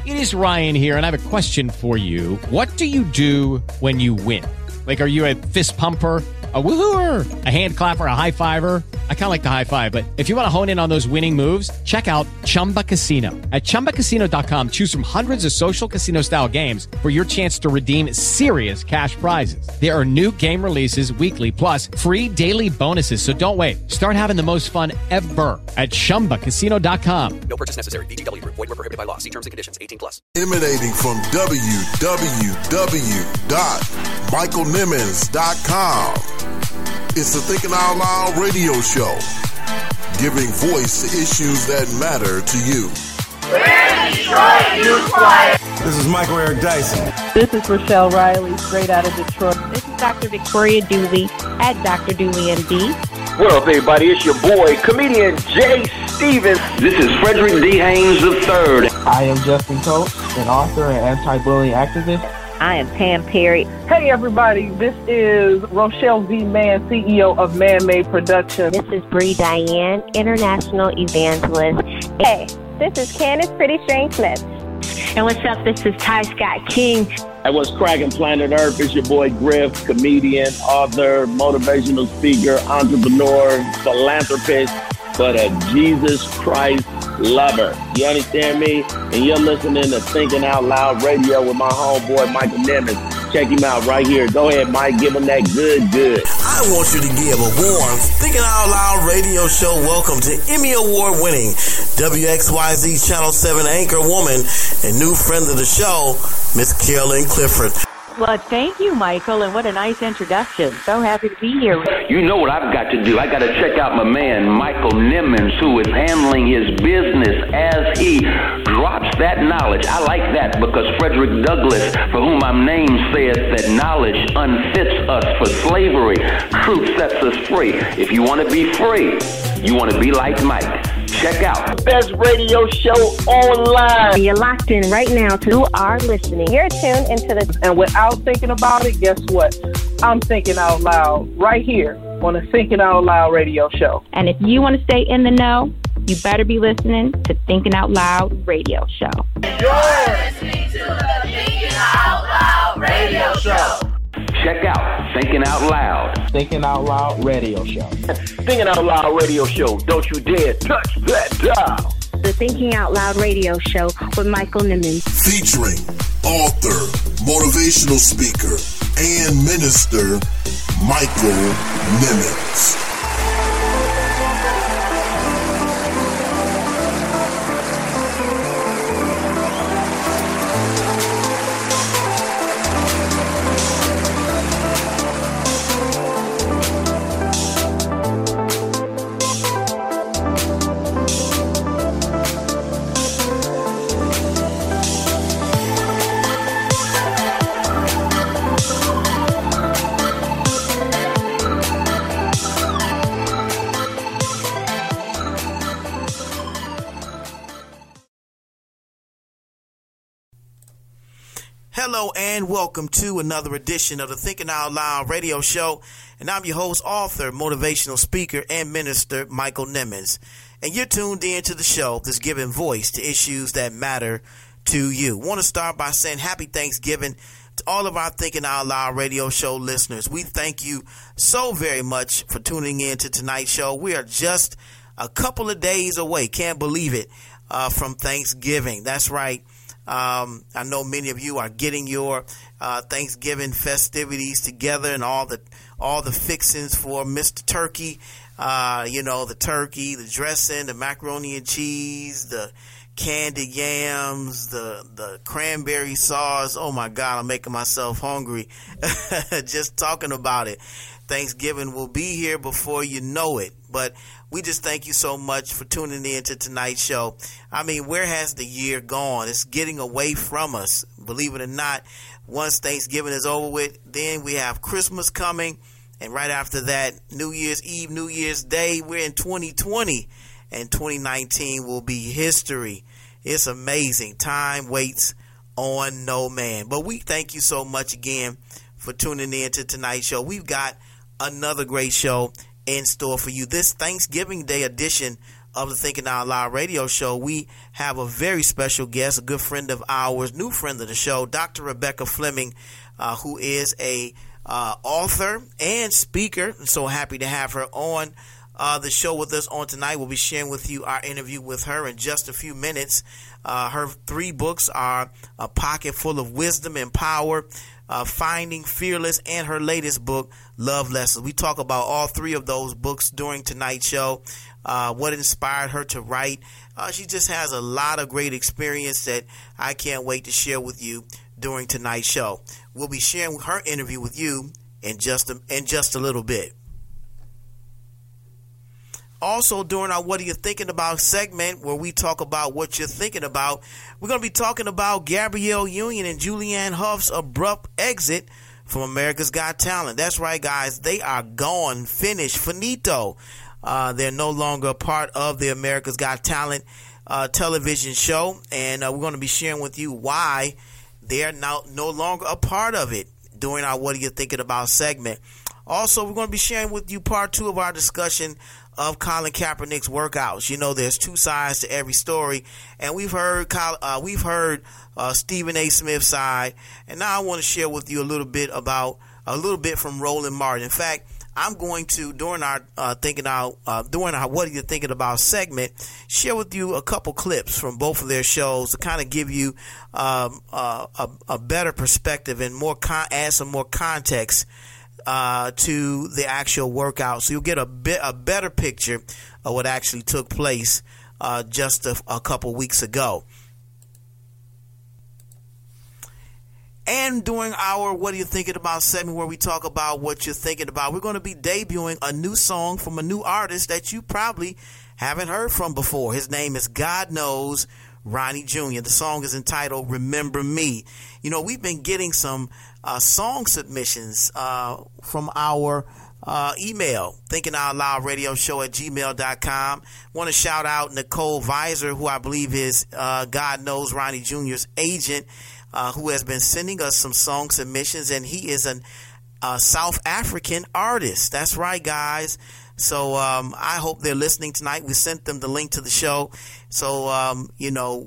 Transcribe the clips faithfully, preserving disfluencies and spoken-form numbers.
It is Ryan here, and I have a question for you. What do you do when you win? Like, are you a fist pumper, a woohooer, a hand clapper, a high fiver? I kind of like the high five, but if you want to hone in on those winning moves, check out Chumba Casino. At chumba casino dot com, choose from hundreds of social casino style games for your chance to redeem serious cash prizes. There are new game releases weekly, plus free daily bonuses. So don't wait. Start having the most fun ever at chumba casino dot com. No purchase necessary. V G W Group. Void where prohibited by law. See terms and conditions. eighteen plus. Emanating from w w w dot michael nimmons dot com. It's the Thinking Out Loud radio show, giving voice to issues that matter to you. Detroit Youth Choir. This is Michael Eric Dyson. This is Rochelle Riley, straight out of Detroit. This is Doctor Victoria Dooley at Doctor Dooley M D. What up, everybody? It's your boy, comedian Jay Stevens. This is Frederick D. Haynes the third. I am Justin Coates, an author and anti-bullying activist. I am Pam Perry. Hey, everybody. This is Rochelle V. Mann, C E O of Man Made Productions. This is Bree Diane, international evangelist. Hey, this is Candace Pretty Strange Smith. And what's up? This is Ty Scott King. Hey, what's cracking Planet Earth? It's your boy Griff, comedian, author, motivational speaker, entrepreneur, philanthropist, but a Jesus Christ lover. You understand me? And you're listening to Thinking Out Loud Radio with my homeboy Michael Nimmons. Check him out right here. Go ahead, Mike. Give him that good, good. I want you to give a warm Thinking Out Loud radio show welcome to Emmy Award winning W X Y Z Channel seven anchor woman and new friend of the show, Miss Carolyn Clifford. Well, thank you, Michael, and what a nice introduction. So happy to be here. You know what I've got to do. I got to check out my man, Michael Nimmons, who is handling his business as he drops that knowledge. I like that because Frederick Douglass, for whom I'm named, says that knowledge unfits us for slavery. Truth sets us free. If you want to be free, you want to be like Mike. Check out the best radio show online. You're locked in right now to who are listening. You're tuned into the... And without thinking about it, guess what? I'm thinking out loud right here on the Thinking Out Loud radio show. And if you want to stay in the know, you better be listening to Thinking Out Loud radio show. You're listening to the Thinking Out Loud radio show. Check out Thinking Out Loud. Thinking Out Loud radio show. Thinking Out Loud radio show. Don't you dare touch that dial. The Thinking Out Loud radio show with Michael Nimmons. Featuring author, motivational speaker, and minister, Michael Nimmons. Hello and welcome to another edition of the Thinking Out Loud radio show. And I'm your host, author, motivational speaker, and minister, Michael Nimmons. And you're tuned in to the show that's giving voice to issues that matter to you. Want to start by saying happy Thanksgiving to all of our Thinking Out Loud radio show listeners. We thank you so very much for tuning in to tonight's show. We are just a couple of days away, can't believe it, uh, from Thanksgiving. That's right. Um, I know many of you are getting your uh, Thanksgiving festivities together and all the all the fixings for Mister Turkey. Uh, you know, the turkey, the dressing, the macaroni and cheese, the candied yams, the the cranberry sauce. Oh my God, I'm making myself hungry just talking about it. Thanksgiving will be here before you know it. But we just thank you so much for tuning in to tonight's show. I mean, where has the year gone? It's getting away from us. Believe it or not, once Thanksgiving is over with, then we have Christmas coming. And right after that, New Year's Eve, New Year's Day, we're in twenty twenty. And twenty nineteen will be history. It's amazing. Time waits on no man. But we thank you so much again for tuning in to tonight's show. We've got another great show in store for you. This Thanksgiving Day edition of the Thinking Out Loud radio show, we have a very special guest, a good friend of ours, new friend of the show, Doctor Rebecca Fleming, uh, who is a uh, author and speaker. I'm so happy to have her on uh, the show with us on tonight. We'll be sharing with you our interview with her in just a few minutes. Uh, her three books are A Pocket Full of Wisdom and Power, Uh, Finding Fearless, and her latest book, Love Lessons. We talk about all three of those books during tonight's show, uh, what inspired her to write. Uh, she just has a lot of great experience that I can't wait to share with you during tonight's show. We'll be sharing her interview with you in just a, in just a little bit. Also, during our What Are You Thinking About segment, where we talk about what you're thinking about, we're going to be talking about Gabrielle Union and Julianne Hough's abrupt exit from America's Got Talent. That's right, guys. They are gone, finished, finito. Uh, they're no longer a part of the America's Got Talent uh, television show, and uh, we're going to be sharing with you why they're now no longer a part of it during our What Are You Thinking About segment. Also, we're going to be sharing with you part two of our discussion of Colin Kaepernick's workouts. You know, there's two sides to every story, and we've heard uh, we've heard uh, Stephen A. Smith's side, and now I want to share with you a little bit about a little bit from Roland Martin. In fact, I'm going to during our uh, thinking out uh, during our What Are You Thinking About segment, share with you a couple clips from both of their shows to kind of give you um, uh, a, a better perspective and more con- add some more context Uh, to the actual workout, so you'll get a bit a better picture of what actually took place uh, just a, a couple weeks ago. And during our What Are You Thinking About segment, where we talk about what you're thinking about, we're going to be debuting a new song from a new artist that you probably haven't heard from before. His name is God Knows Ronnie Junior The song is entitled Remember Me. You know, we've been getting some uh, song submissions uh, from our uh, email, thinking out loud radio show at gmail dot com. Want to shout out Nicole Visor, who I believe is uh, God Knows Ronnie Junior's agent, uh, who has been sending us some song submissions, and he is a uh, South African artist. That's right, guys. So um, I hope they're listening tonight. We sent them the link to the show. So, um, you know,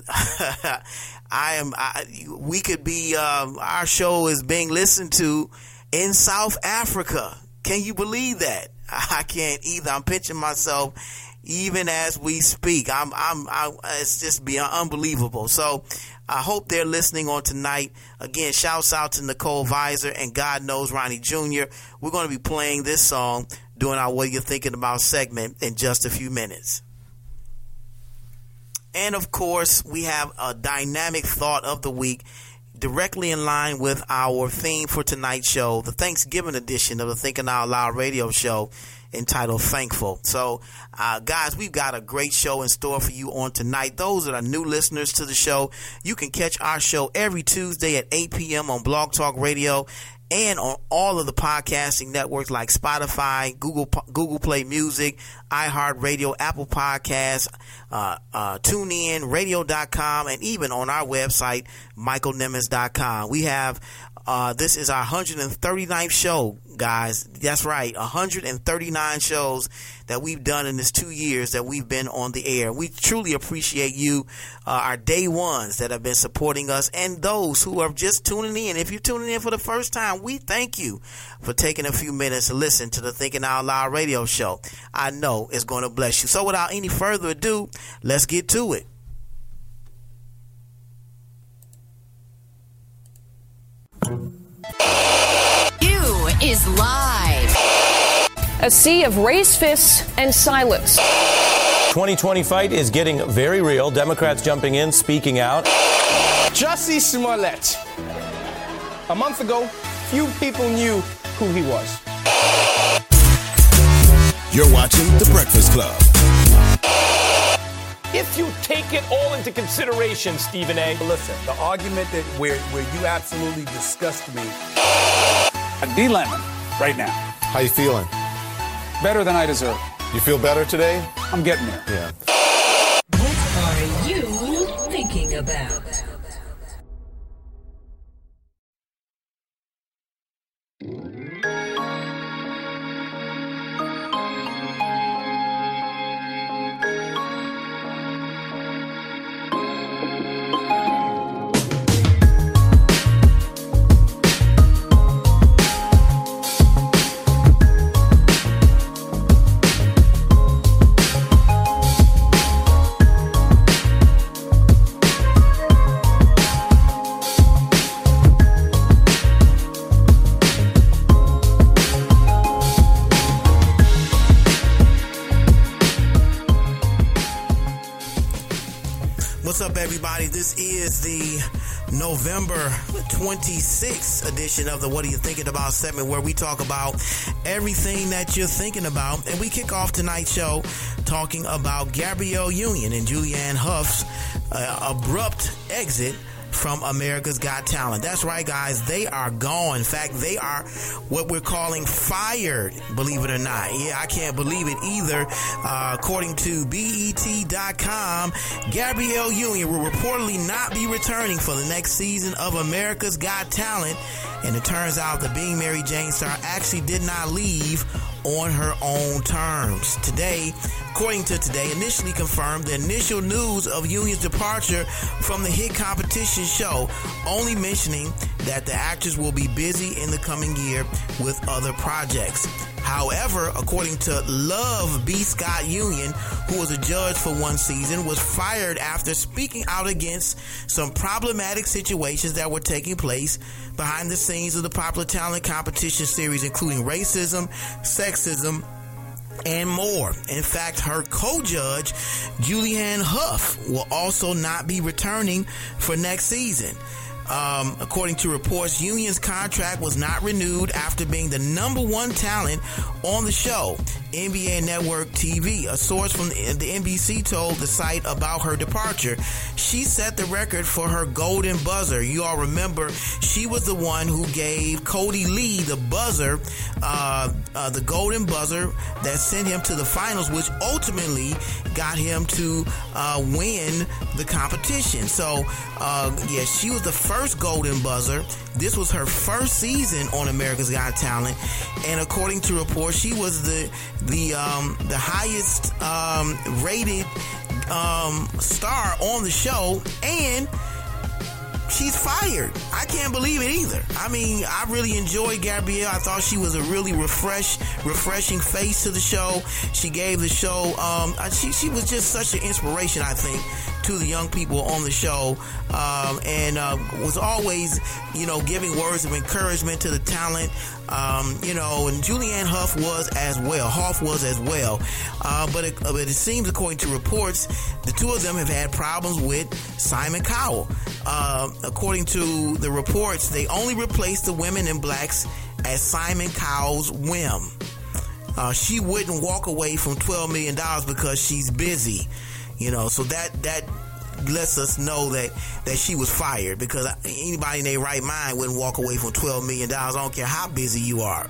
I am. I, we could be. Um, our show is being listened to in South Africa. Can you believe that? I can't either. I'm pinching myself even as we speak. I'm. I'm. I, it's just beyond unbelievable. So I hope they're listening on tonight. Again, shouts out to Nicole Visor and God Knows Ronnie Junior We're going to be playing this song doing our What You're Thinking About segment in just a few minutes. And of course, we have a dynamic thought of the week directly in line with our theme for tonight's show, the Thanksgiving edition of the Thinking Out Loud radio show entitled Thankful. So, uh, guys, we've got a great show in store for you on tonight. Those that are new listeners to the show, you can catch our show every Tuesday at eight p.m. on Blog Talk Radio and on all of the podcasting networks like Spotify, Google Google Play Music, iHeartRadio, Apple Podcasts, uh, uh, TuneIn, radio dot com, and even on our website, michael nimmons dot com. We have, uh, this is our one hundred thirty-ninth show, guys. That's right, one hundred thirty-nine shows that we've done in this two years that we've been on the air. We truly appreciate you, uh, our day ones that have been supporting us, and those who are just tuning in. If you're tuning in for the first time, we thank you for taking a few minutes to listen to the Thinking Out Loud radio show. I know it's going to bless you. So without any further ado, let's get to it. You is live. A sea of raised fists and silence. twenty twenty fight is getting very real. Democrats jumping in, speaking out. Jussie Smollett. A month ago, few people knew who he was. You're watching The Breakfast Club. If you take it all into consideration, Stephen A. Listen, the argument that where where you absolutely disgust me. D. Lemon, right now. How you feeling? Better than I deserve. You feel better today? I'm getting there. Yeah. What are you thinking about? up, everybody? This is the November twenty-sixth edition of the What Are You Thinking About segment, where we talk about everything that you're thinking about. And we kick off tonight's show talking about Gabrielle Union and Julianne Hough's uh, abrupt exit from America's Got Talent. That's right, guys. They are gone. In fact, they are what we're calling fired, believe it or not. Yeah, I can't believe it either. Uh, according to B E T dot com, Gabrielle Union will reportedly not be returning for the next season of America's Got Talent. And it turns out the Being Mary Jane star actually did not leave on her own terms. Today, according to Today, initially confirmed the initial news of Union's departure from the hit competition show, only mentioning that the actress will be busy in the coming year with other projects. However, according to Love B. Scott Union, who was a judge for one season, was fired after speaking out against some problematic situations that were taking place behind the scenes of the popular talent competition series, including racism, sexism, and more. In fact, her co-judge, Julianne Hough, will also not be returning for next season. Um, according to reports, Union's contract was not renewed after being the number one talent on the show, N B A Network T V. A source from the, the N B C told the site about her departure. She set the record for her golden buzzer. You all remember she was the one who gave Cody Lee the buzzer, uh, uh, the golden buzzer that sent him to the finals, which ultimately got him to uh, win the competition. So, uh, yeah, she was the first First golden buzzer. This was her first season on America's Got Talent, and according to reports, she was the the um, the highest um, rated um, star on the show, and she's fired. I can't believe it either. I mean, I really enjoyed Gabrielle. I thought she was a really refresh, refreshing face to the show. She gave the show, um, she, she was just such an inspiration, I think, to the young people on the show, um, and uh, was always, you know, giving words of encouragement to the talent, um, you know, and Julianne Hough was as well. Hough was as well. Uh, but, it, but it seems, according to reports, the two of them have had problems with Simon Cowell. Uh, according to the reports, they only replaced the women in blacks at Simon Cowell's whim. Uh, she wouldn't walk away from twelve million dollars because she's busy. You know, so that that lets us know that, that she was fired, because anybody in their right mind wouldn't walk away from twelve million dollars. I don't care how busy you are.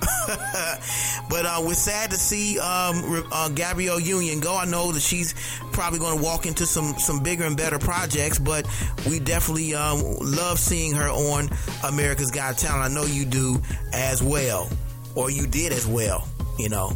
But uh, we're sad to see um, uh, Gabrielle Union go. I know that she's probably going to walk into some, some bigger and better projects, but we definitely um, love seeing her on America's Got Talent. I know you do as well, or you did as well, you know.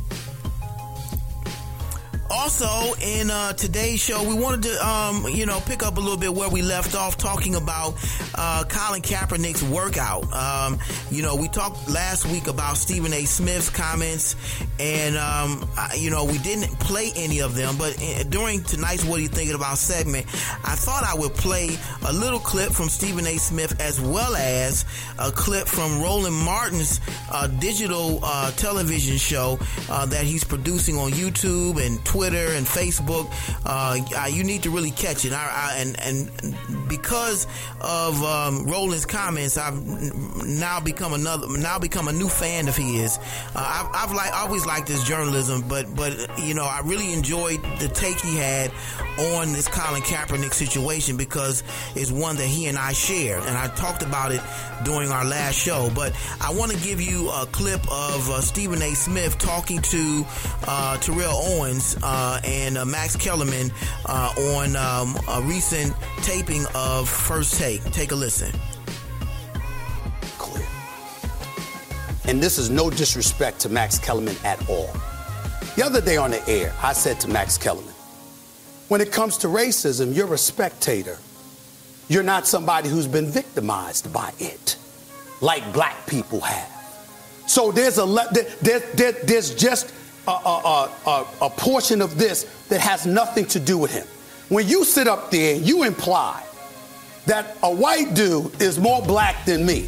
Also, in uh, today's show, we wanted to, um, you know, pick up a little bit where we left off, talking about uh, Colin Kaepernick's workout. Um, you know, we talked last week about Stephen A. Smith's comments, and, um, I, you know, we didn't play any of them, but during tonight's What Are You Thinking About segment, I thought I would play a little clip from Stephen A. Smith, as well as a clip from Roland Martin's uh, digital uh, television show uh, that he's producing on YouTube and Twitter. Twitter and Facebook. Uh, you need to really catch it. I, I, and, and because of um, Roland's comments, I've now become another, now become a new fan of his. Uh, I've, I've like always liked his journalism, but but you know, I really enjoyed the take he had on this Colin Kaepernick situation, because it's one that he and I share, and I talked about it during our last show. But I want to give you a clip of uh, Stephen A. Smith talking to uh, Terrell Owens Uh, and uh, Max Kellerman uh, on um, a recent taping of First Take. Take a listen. Clear. And this is no disrespect to Max Kellerman at all. The other day on the air, I said to Max Kellerman, when it comes to racism, you're a spectator. You're not somebody who's been victimized by it, like black people have. So there's a le- there, there, there's just A, a, a, a portion of this that has nothing to do with him. When you sit up there and you imply that a white dude is more black than me,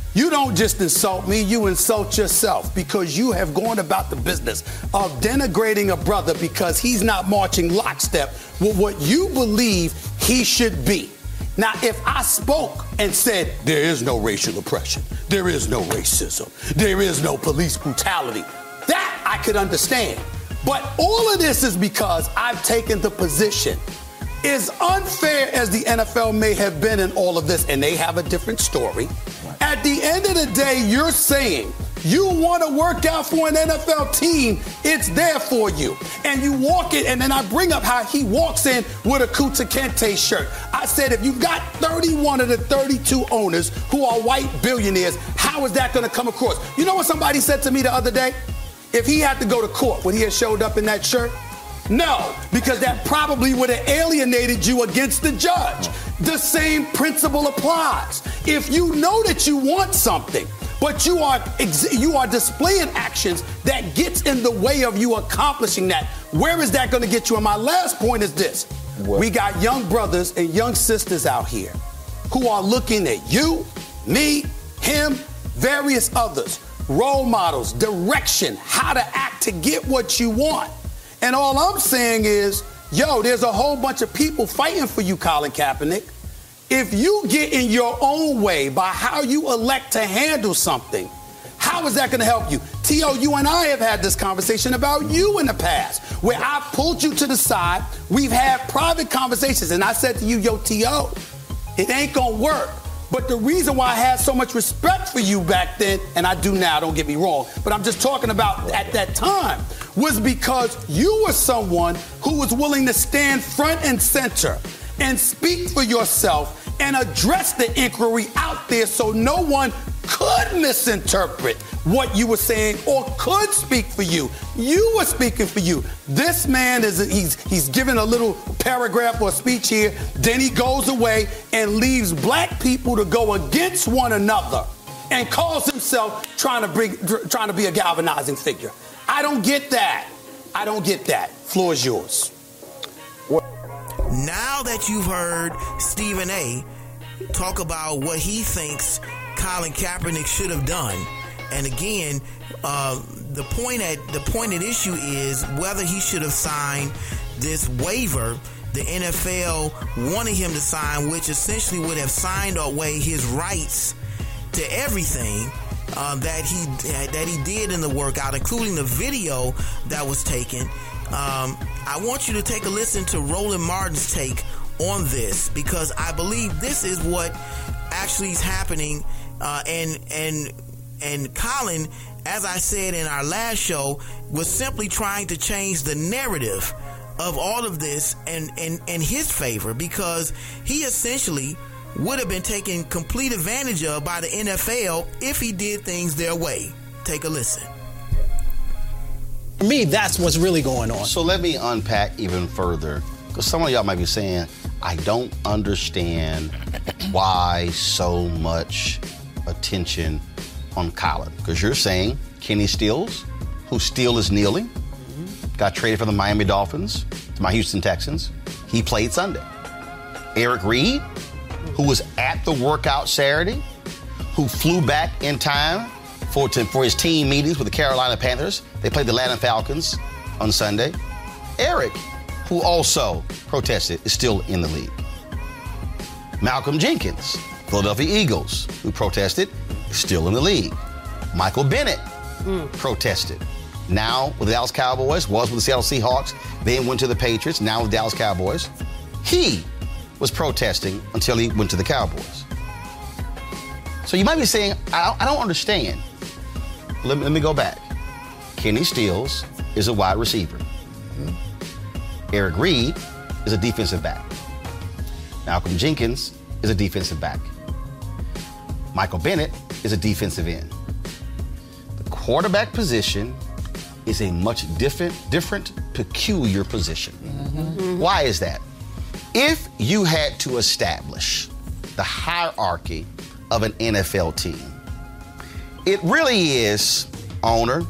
You don't just insult me, you insult yourself because you have gone about the business of denigrating a brother because he's not marching lockstep with what you believe he should be. Now, if I spoke and said, there is no racial oppression, there is no racism, there is no police brutality, that I could understand. But all of this is because I've taken the position. As unfair as the N F L may have been in all of this, and they have a different story, at the end of the day, you're saying you want to work out for an N F L team, it's there for you. And you walk in, and then I bring up how he walks in with a Kunta Kinte shirt. I said, if you've got thirty-one of the thirty-two owners who are white billionaires, how is that going to come across? You know what somebody said to me the other day? If he had to go to court, would he have showed up in that shirt? No, because that probably would have alienated you against the judge. The same principle applies. If you know that you want something, but you are ex- you are displaying actions that gets in the way of you accomplishing that, where is that going to get you? And my last point is this. What? We got young brothers and young sisters out here who are looking at you, me, him, various others, role models, direction, how to act to get what you want. And all I'm saying is, yo, there's a whole bunch of people fighting for you, Colin Kaepernick. If you get in your own way by how you elect to handle something, how is that going to help you? T O, you and I have had this conversation about you in the past, where I pulled you to the side. We've had private conversations, and I said to you, yo, T O, it ain't going to work. But the reason why I had so much respect for you back then, and I do now, don't get me wrong, but I'm just talking about at that time, was because you were someone who was willing to stand front and center and speak for yourself and address the inquiry out there so no one could misinterpret what you were saying or could speak for you. You were speaking for you. This man is, he's he's given a little paragraph or speech here, then he goes away and leaves black people to go against one another and calls himself trying to bring, trying to be a galvanizing figure. I don't get that. I don't get that. Floor is yours. Now that you've heard Stephen A. talk about what he thinks Colin Kaepernick should have done, and again, uh, the point at the point at issue is whether he should have signed this waiver the N F L wanted him to sign, which essentially would have signed away his rights to everything uh, that he that he did in the workout, including the video that was taken. Um, I want you to take a listen to Roland Martin's take on this, because I believe this is what actually is happening. Uh, and and and Colin, as I said in our last show, was simply trying to change the narrative of all of this in, in, in his favor, because he essentially would have been taken complete advantage of by the N F L if he did things their way. Take a listen. For me, that's what's really going on. So let me unpack even further, because some of y'all might be saying, I don't understand why so much attention on Colin. Because you're saying Kenny Stills, who still is kneeling, mm-hmm. got traded from the Miami Dolphins to my Houston Texans. He played Sunday. Eric Reed, who was at the workout Saturday, who flew back in time for, to, for his team meetings with the Carolina Panthers. They played the Atlanta Falcons on Sunday. Eric, who also protested, is still in the league. Malcolm Jenkins, Philadelphia Eagles, who protested, is still in the league. Michael Bennett mm. protested. Now with the Dallas Cowboys, was with the Seattle Seahawks, then went to the Patriots, now with the Dallas Cowboys. He was protesting until he went to the Cowboys. So you might be saying, I don't, I don't understand. Let me, let me go back. Kenny Stills is a wide receiver. Mm-hmm. Eric Reed is a defensive back. Malcolm Jenkins is a defensive back. Michael Bennett is a defensive end. The quarterback position is a much different, different, peculiar position. Mm-hmm. Mm-hmm. Why is that? If you had to establish the hierarchy of an N F L team, it really is owner,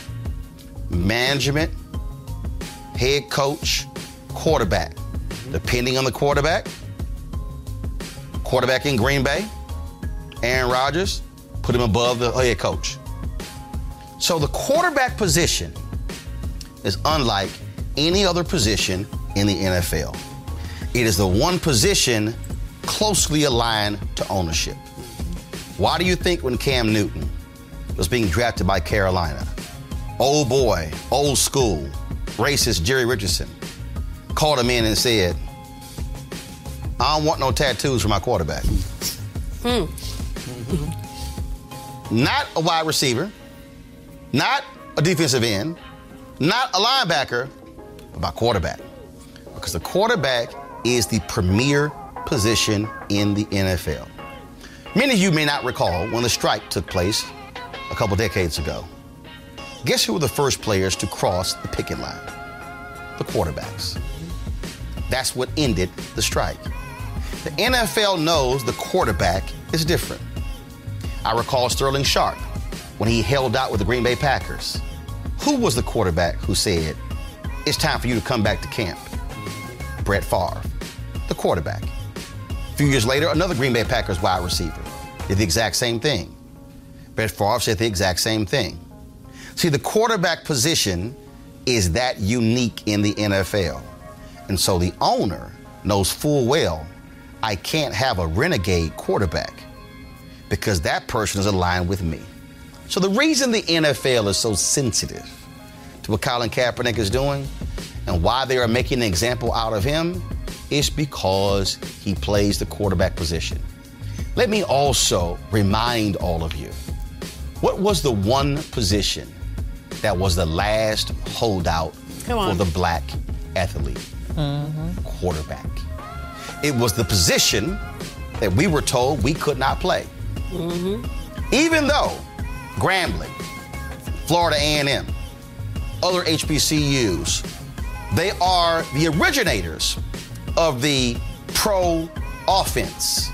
management, head coach, quarterback. Depending on the quarterback, quarterback in Green Bay, Aaron Rodgers, put him above the head coach. So the quarterback position is unlike any other position in the N F L. It is the one position closely aligned to ownership. Why do you think when Cam Newton was being drafted by Carolina, old boy, old school, racist Jerry Richardson called him in and said, I don't want no tattoos for my quarterback. Hmm. Not a wide receiver, not a defensive end, not a linebacker, but my quarterback. Because the quarterback is the premier position in the N F L. Many of you may not recall when the strike took place a couple decades ago. Guess who were the first players to cross the picket line? The quarterbacks. That's what ended the strike. The N F L knows the quarterback is different. I recall Sterling Sharp when he held out with the Green Bay Packers. Who was the quarterback who said, it's time for you to come back to camp? Brett Favre, the quarterback. A few years later, another Green Bay Packers wide receiver did the exact same thing. Brett Favre said the exact same thing. See, the quarterback position is that unique in the N F L. And so the owner knows full well, I can't have a renegade quarterback because that person is aligned with me. So the reason the N F L is so sensitive to what Colin Kaepernick is doing and why they are making an example out of him is because he plays the quarterback position. Let me also remind all of you, what was the one position that was the last holdout for the black athlete? Mm-hmm. Quarterback. It was the position that we were told we could not play. Mm-hmm. Even though Grambling, Florida A and M, other H B C Us, they are the originators of the pro offense.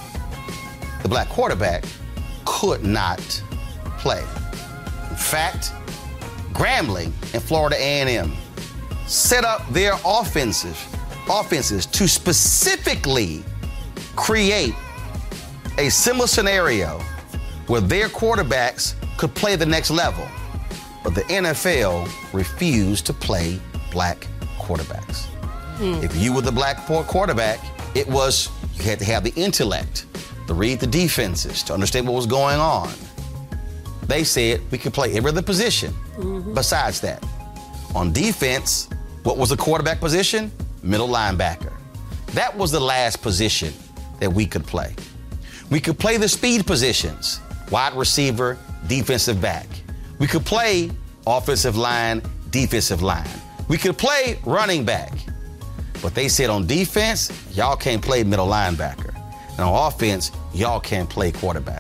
The black quarterback could not play. In fact, Grambling and Florida A and M set up their offensive offenses to specifically create a similar scenario where their quarterbacks could play the next level. But the N F L refused to play black quarterbacks. Mm. If you were the black quarterback, it was, you had to have the intellect to read the defenses, to understand what was going on. They said we could play every other position mm-hmm. besides that. On defense, what was the quarterback position? Middle linebacker. That was the last position that we could play. We could play the speed positions, wide receiver, defensive back. We could play offensive line, defensive line. We could play running back. But they said on defense, y'all can't play middle linebacker. And on offense, y'all can't play quarterback.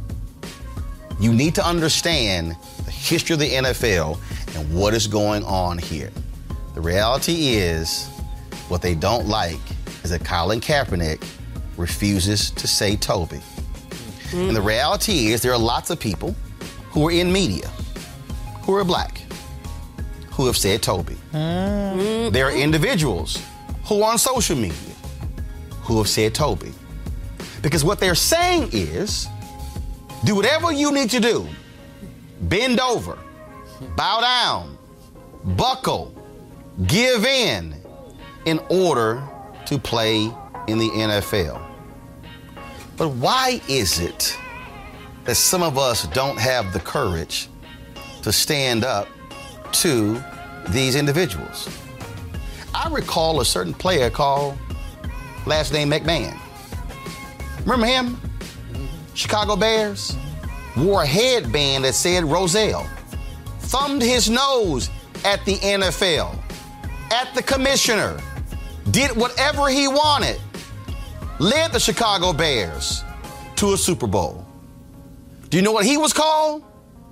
You need to understand the history of the N F L and what is going on here. The reality is, what they don't like is that Colin Kaepernick refuses to say Toby. Mm-hmm. And the reality is there are lots of people who are in media, who are black, who have said Toby. Mm-hmm. There are individuals who are on social media who have said Toby. Because what they're saying is, do whatever you need to do. Bend over, bow down, buckle, give in, in order to play in the N F L. But why is it that some of us don't have the courage to stand up to these individuals? I recall a certain player called last name McMahon. Remember him? Chicago Bears? Wore a headband that said Roselle. Thumbed his nose at the N F L, at the commissioner, did whatever he wanted, led the Chicago Bears to a Super Bowl. Do you know what he was called?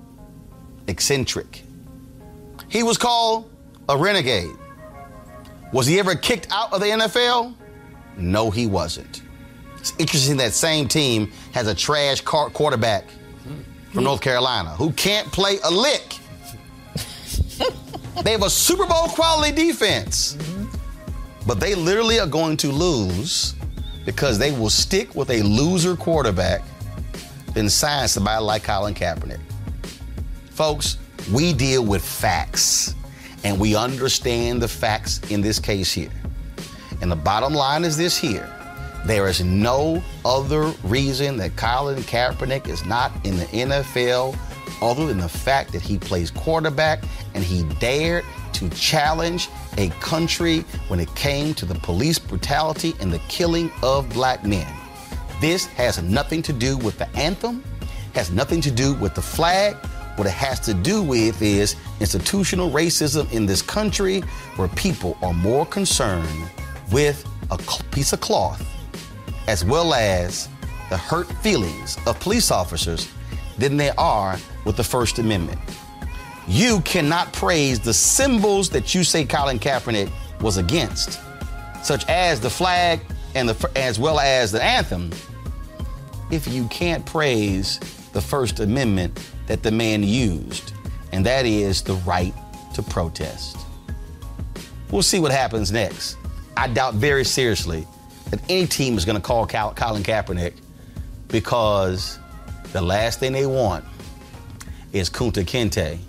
Eccentric. He was called a renegade. Was he ever kicked out of the N F L? No, he wasn't. It's interesting that same team has a trash car- quarterback from North Carolina who can't play a lick. They have a Super Bowl quality defense. Mm-hmm. But they literally are going to lose because they will stick with a loser quarterback than sign somebody like Colin Kaepernick. Folks, we deal with facts, and we understand the facts in this case here. And the bottom line is this here. There is no other reason that Colin Kaepernick is not in the N F L other than the fact that he plays quarterback and he dared to challenge a country when it came to the police brutality and the killing of black men. This has nothing to do with the anthem, has nothing to do with the flag. What it has to do with is institutional racism in this country where people are more concerned with a piece of cloth as well as the hurt feelings of police officers than they are with the First Amendment. You cannot praise the symbols that you say Colin Kaepernick was against, such as the flag and the as well as the anthem, if you can't praise the First Amendment that the man used, and that is the right to protest. We'll see what happens next. I doubt very seriously that any team is going to call Cal- Colin Kaepernick because the last thing they want is Kunta Kinte.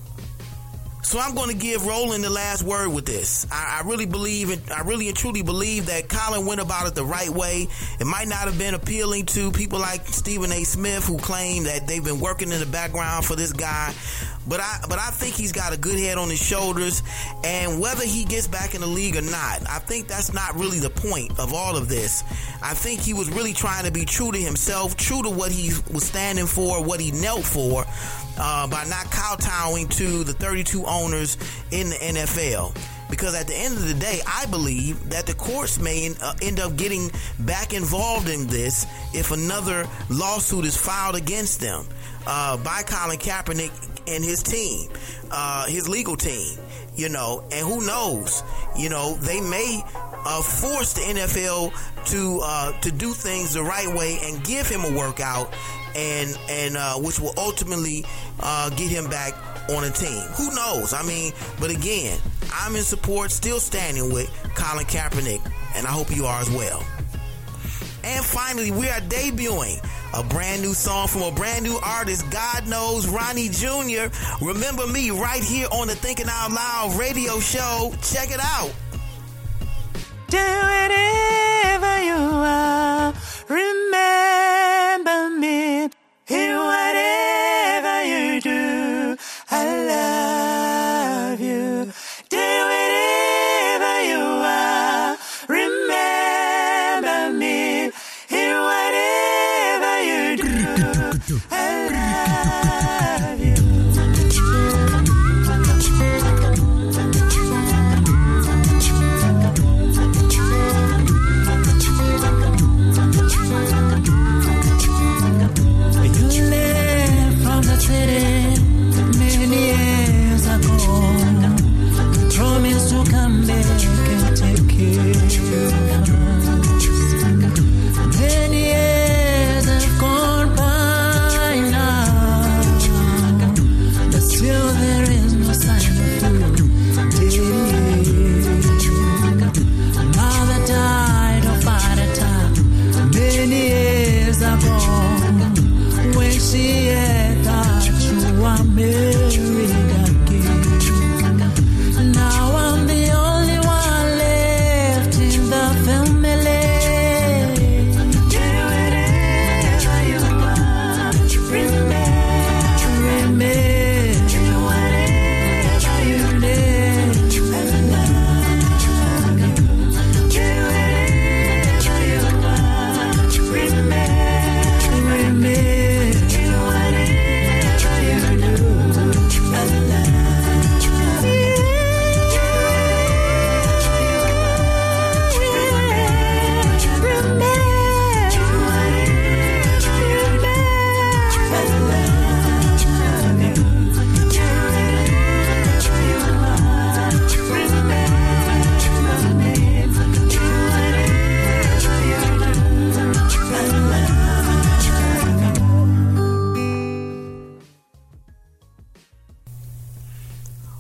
So I'm going to give Roland the last word with this. I, I really believe, and I really and truly believe that Colin went about it the right way. It might not have been appealing to people like Stephen A. Smith, who claim that they've been working in the background for this guy. But I, but I think he's got a good head on his shoulders, and whether he gets back in the league or not, I think that's not really the point of all of this. I think he was really trying to be true to himself, true to what he was standing for, what he knelt for, uh, by not kowtowing to the thirty-two owners in the N F L. Because at the end of the day, I believe that the courts may uh, end up getting back involved in this if another lawsuit is filed against them uh, by Colin Kaepernick and his team, uh, his legal team, you know, and who knows, you know, they may uh, force the N F L to uh, to do things the right way and give him a workout, and and uh, which will ultimately uh, get him back on a team. Who knows? I mean, but again, I'm in support, still standing with Colin Kaepernick, and I hope you are as well. And finally, we are debuting a brand new song from a brand new artist, God knows, Ronnie Junior Remember Me, right here on the Thinking Out Loud radio show. Check it out. Do whatever you are, remember me, in whatever you do, I love you. Do whatever you are, remember me, in whatever you do, I love you. You left from the city many years ago, promise to come back and take care of us. Many years have gone by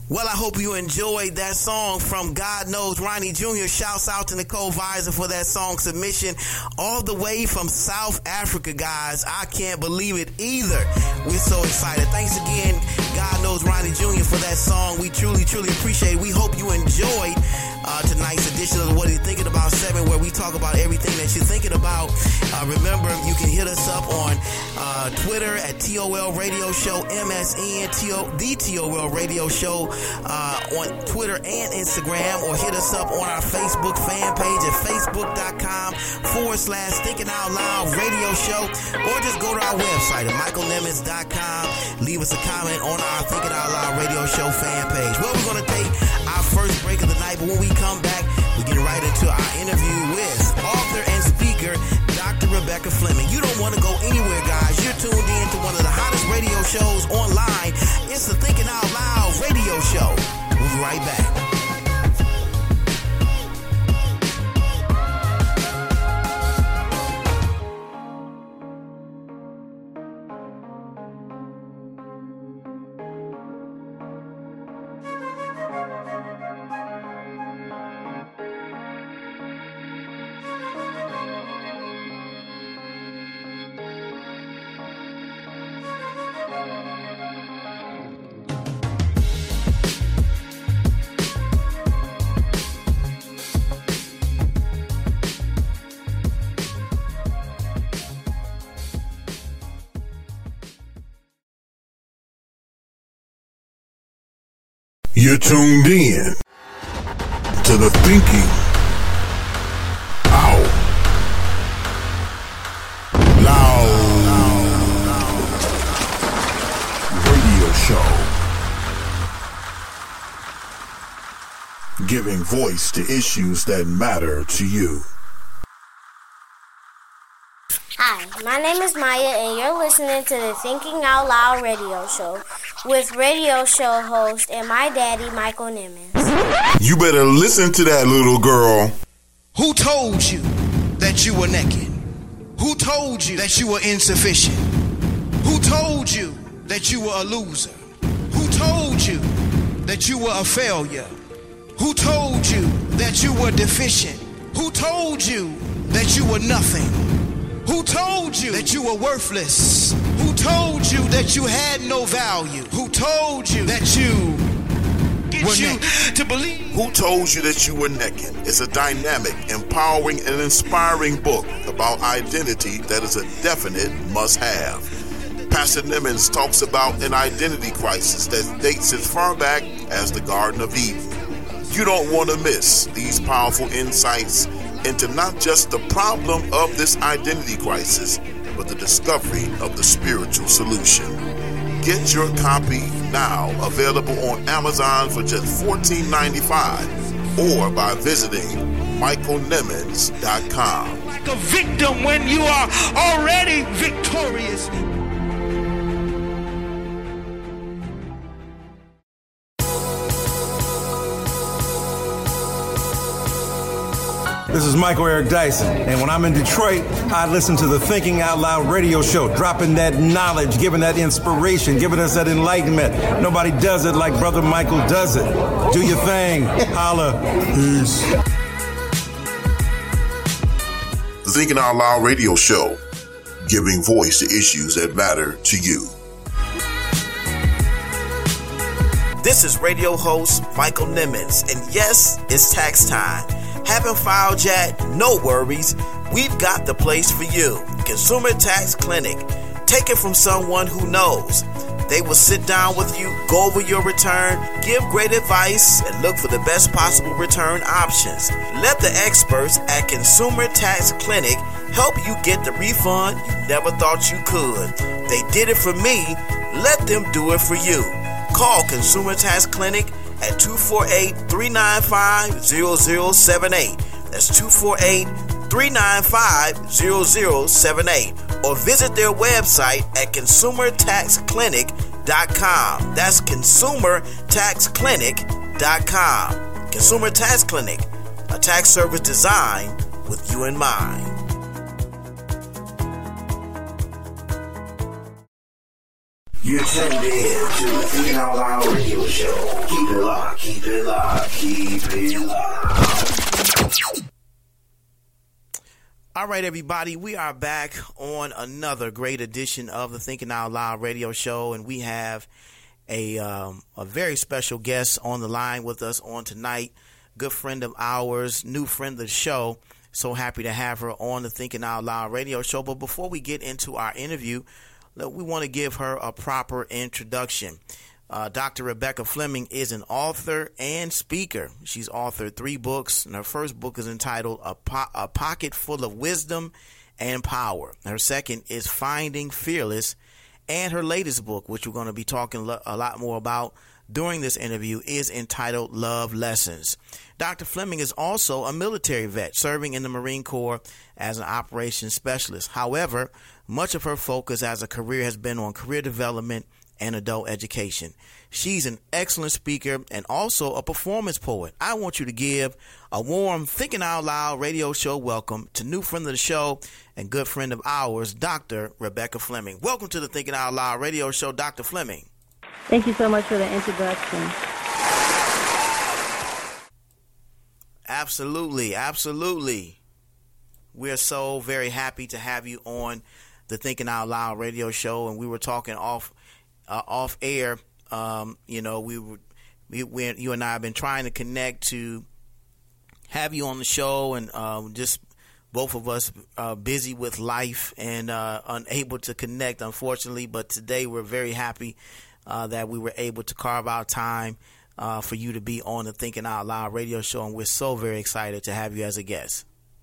Well, I hope you enjoyed that song from God Knows Ronnie Junior Shouts out to Nicole Visor for that song submission all the way from South Africa, guys. I can't believe it either. We're so excited. Thanks again, God Knows Ronnie Junior for that song. We truly, truly appreciate it. We hope you enjoyed uh, tonight's edition of What Are You Thinking About seven, where we talk about everything that you're thinking about. Uh, remember, you can hit us up on uh, Twitter at T O L Radio Show, M S N, T O, the T O L Radio Show. Uh, on Twitter and Instagram, or hit us up on our Facebook fan page at facebook.com forward slash Thinking Out Loud Radio Show, or just go to our website at michael nimmons dot com. Leave us a comment on our Thinking Out Loud Radio Show fan page. Well, we're going to take our first break of the night, but when we come back, we get right into our interview with author and speaker, Doctor Rebecca Fleming. You don't want to go anywhere, guys. You're tuned in to one of the hottest radio shows online. It's the Thinking Out Loud Radio Show. We'll be right back. You're tuned in to the Thinking Out Loud Radio Show, giving voice to issues that matter to you. Hi, my name is Maya, and you're listening to the Thinking Out Loud Radio Show with radio show host and my daddy, Michael Nimmons. You better listen to that, little girl. Who told you that you were naked? Who told you that you were insufficient? Who told you that you were a loser? Who told you that you were a failure? Who told you that you were deficient? Who told you that you were nothing? Who told you that you were worthless? Who told you that you had no value? Who told you that you get you to believe? Who Told You That You Were Naked is a dynamic, empowering, and inspiring book about identity that is a definite must-have. Pastor Nimmons talks about an identity crisis that dates as far back as the Garden of Eden. You don't want to miss these powerful insights into not just the problem of this identity crisis, but the discovery of the spiritual solution. Get your copy now, available on Amazon for just fourteen ninety-five dollars, or by visiting michael nimmons dot com. Like a victim when you are already victorious. This is Michael Eric Dyson, and when I'm in Detroit, I listen to the Thinking Out Loud Radio Show, dropping that knowledge, giving that inspiration, giving us that enlightenment. Nobody does it like Brother Michael does it. Do your thing. Holla. Peace. The Thinking Out Loud Radio Show, giving voice to issues that matter to you. This is radio host Michael Nimmons, and yes, it's tax time. Haven't filed yet? No worries. We've got the place for you. Consumer Tax Clinic. Take it from someone who knows. They will sit down with you, go over your return, give great advice, and look for the best possible return options. Let the experts at Consumer Tax Clinic help you get the refund you never thought you could. They did it for me. Let them do it for you. Call Consumer Tax Clinic at two four eight, three nine five, zero zero seven eight. That's two four eight, three nine five, zero zero seven eight. Or visit their website at consumer tax clinic dot com. That's consumer tax clinic dot com. Consumer Tax Clinic, a tax service designed with you in mind. You're tuned in to the Thinking Out Loud radio show. Keep it locked, keep it locked, keep it locked. All right, everybody, we are back on another great edition of the Thinking Out Loud radio show, and we have a um, a very special guest on the line with us on tonight. Good friend of ours, new friend of the show. So happy to have her on the Thinking Out Loud radio show. But before we get into our interview, we want to give her a proper introduction. Uh, Doctor Rebecca Fleming is an author and speaker. She's authored three books, and her first book is entitled A, po- a Pocket Full of Wisdom and Power. Her second is Finding Fearless, and her latest book, which we're going to be talking lo- a lot more about during this interview, is entitled Love Lessons. Doctor Fleming is also a military vet, serving in the Marine Corps as an operations specialist. However, much of her focus as a career has been on career development and adult education. She's an excellent speaker and also a performance poet. I want you to give a warm Thinking Out Loud radio show welcome to new friend of the show and good friend of ours, Doctor Rebecca Fleming. Welcome to the Thinking Out Loud radio show, Doctor Fleming. Thank you so much for the introduction. Absolutely, absolutely. We're so very happy to have you on the Thinking Out Loud radio show, and we were talking off uh, off air. Um, you know, we were we, we you and I have been trying to connect to have you on the show, and um, just both of us uh, busy with life and uh, unable to connect, unfortunately. But today we're very happy uh, that we were able to carve out time uh, for you to be on the Thinking Out Loud radio show, and we're so very excited to have you as a guest.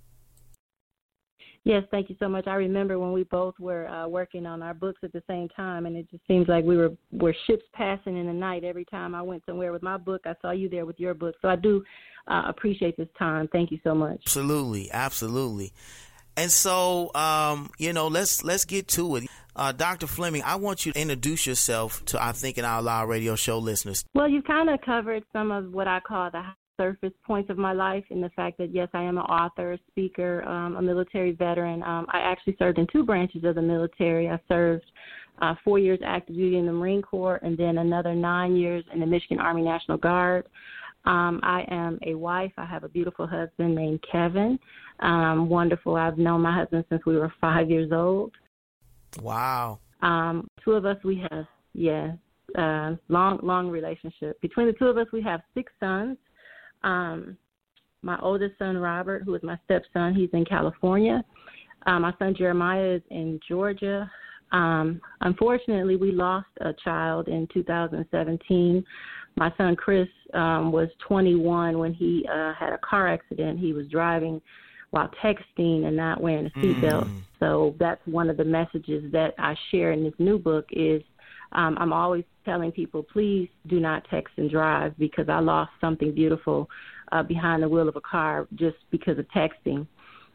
Yes, thank you so much. I remember when we both were uh, working on our books at the same time, and it just seems like we were, were ships passing in the night. Every time I went somewhere with my book, I saw you there with your book. So I do uh, appreciate this time. Thank you so much. Absolutely, absolutely. And so, um, you know, let's let's get to it. Uh, Doctor Fleming, I want you to introduce yourself to our Thinking Out Loud radio show listeners. Well, you've kind of covered some of what I call the surface points of my life, in the fact that, yes, I am an author, speaker, um, a military veteran. Um, I actually served in two branches of the military. I served uh, four years active duty in the Marine Corps and then another nine years in the Michigan Army National Guard. Um, I am a wife. I have a beautiful husband named Kevin. Um, wonderful. I've known my husband since we were five years old. Wow. Um, two of us, we have, yeah, uh, long, long relationship. Between the two of us, we have six sons. Um, my oldest son, Robert, who is my stepson, he's in California. Um, my son, Jeremiah, is in Georgia. Um, unfortunately, we lost a child in two thousand seventeen. My son, Chris, um, was twenty-one when he uh, had a car accident. He was driving while texting and not wearing a seatbelt. Mm. So that's one of the messages that I share in this new book is Um, I'm always telling people, please do not text and drive, because I lost something beautiful uh, behind the wheel of a car just because of texting.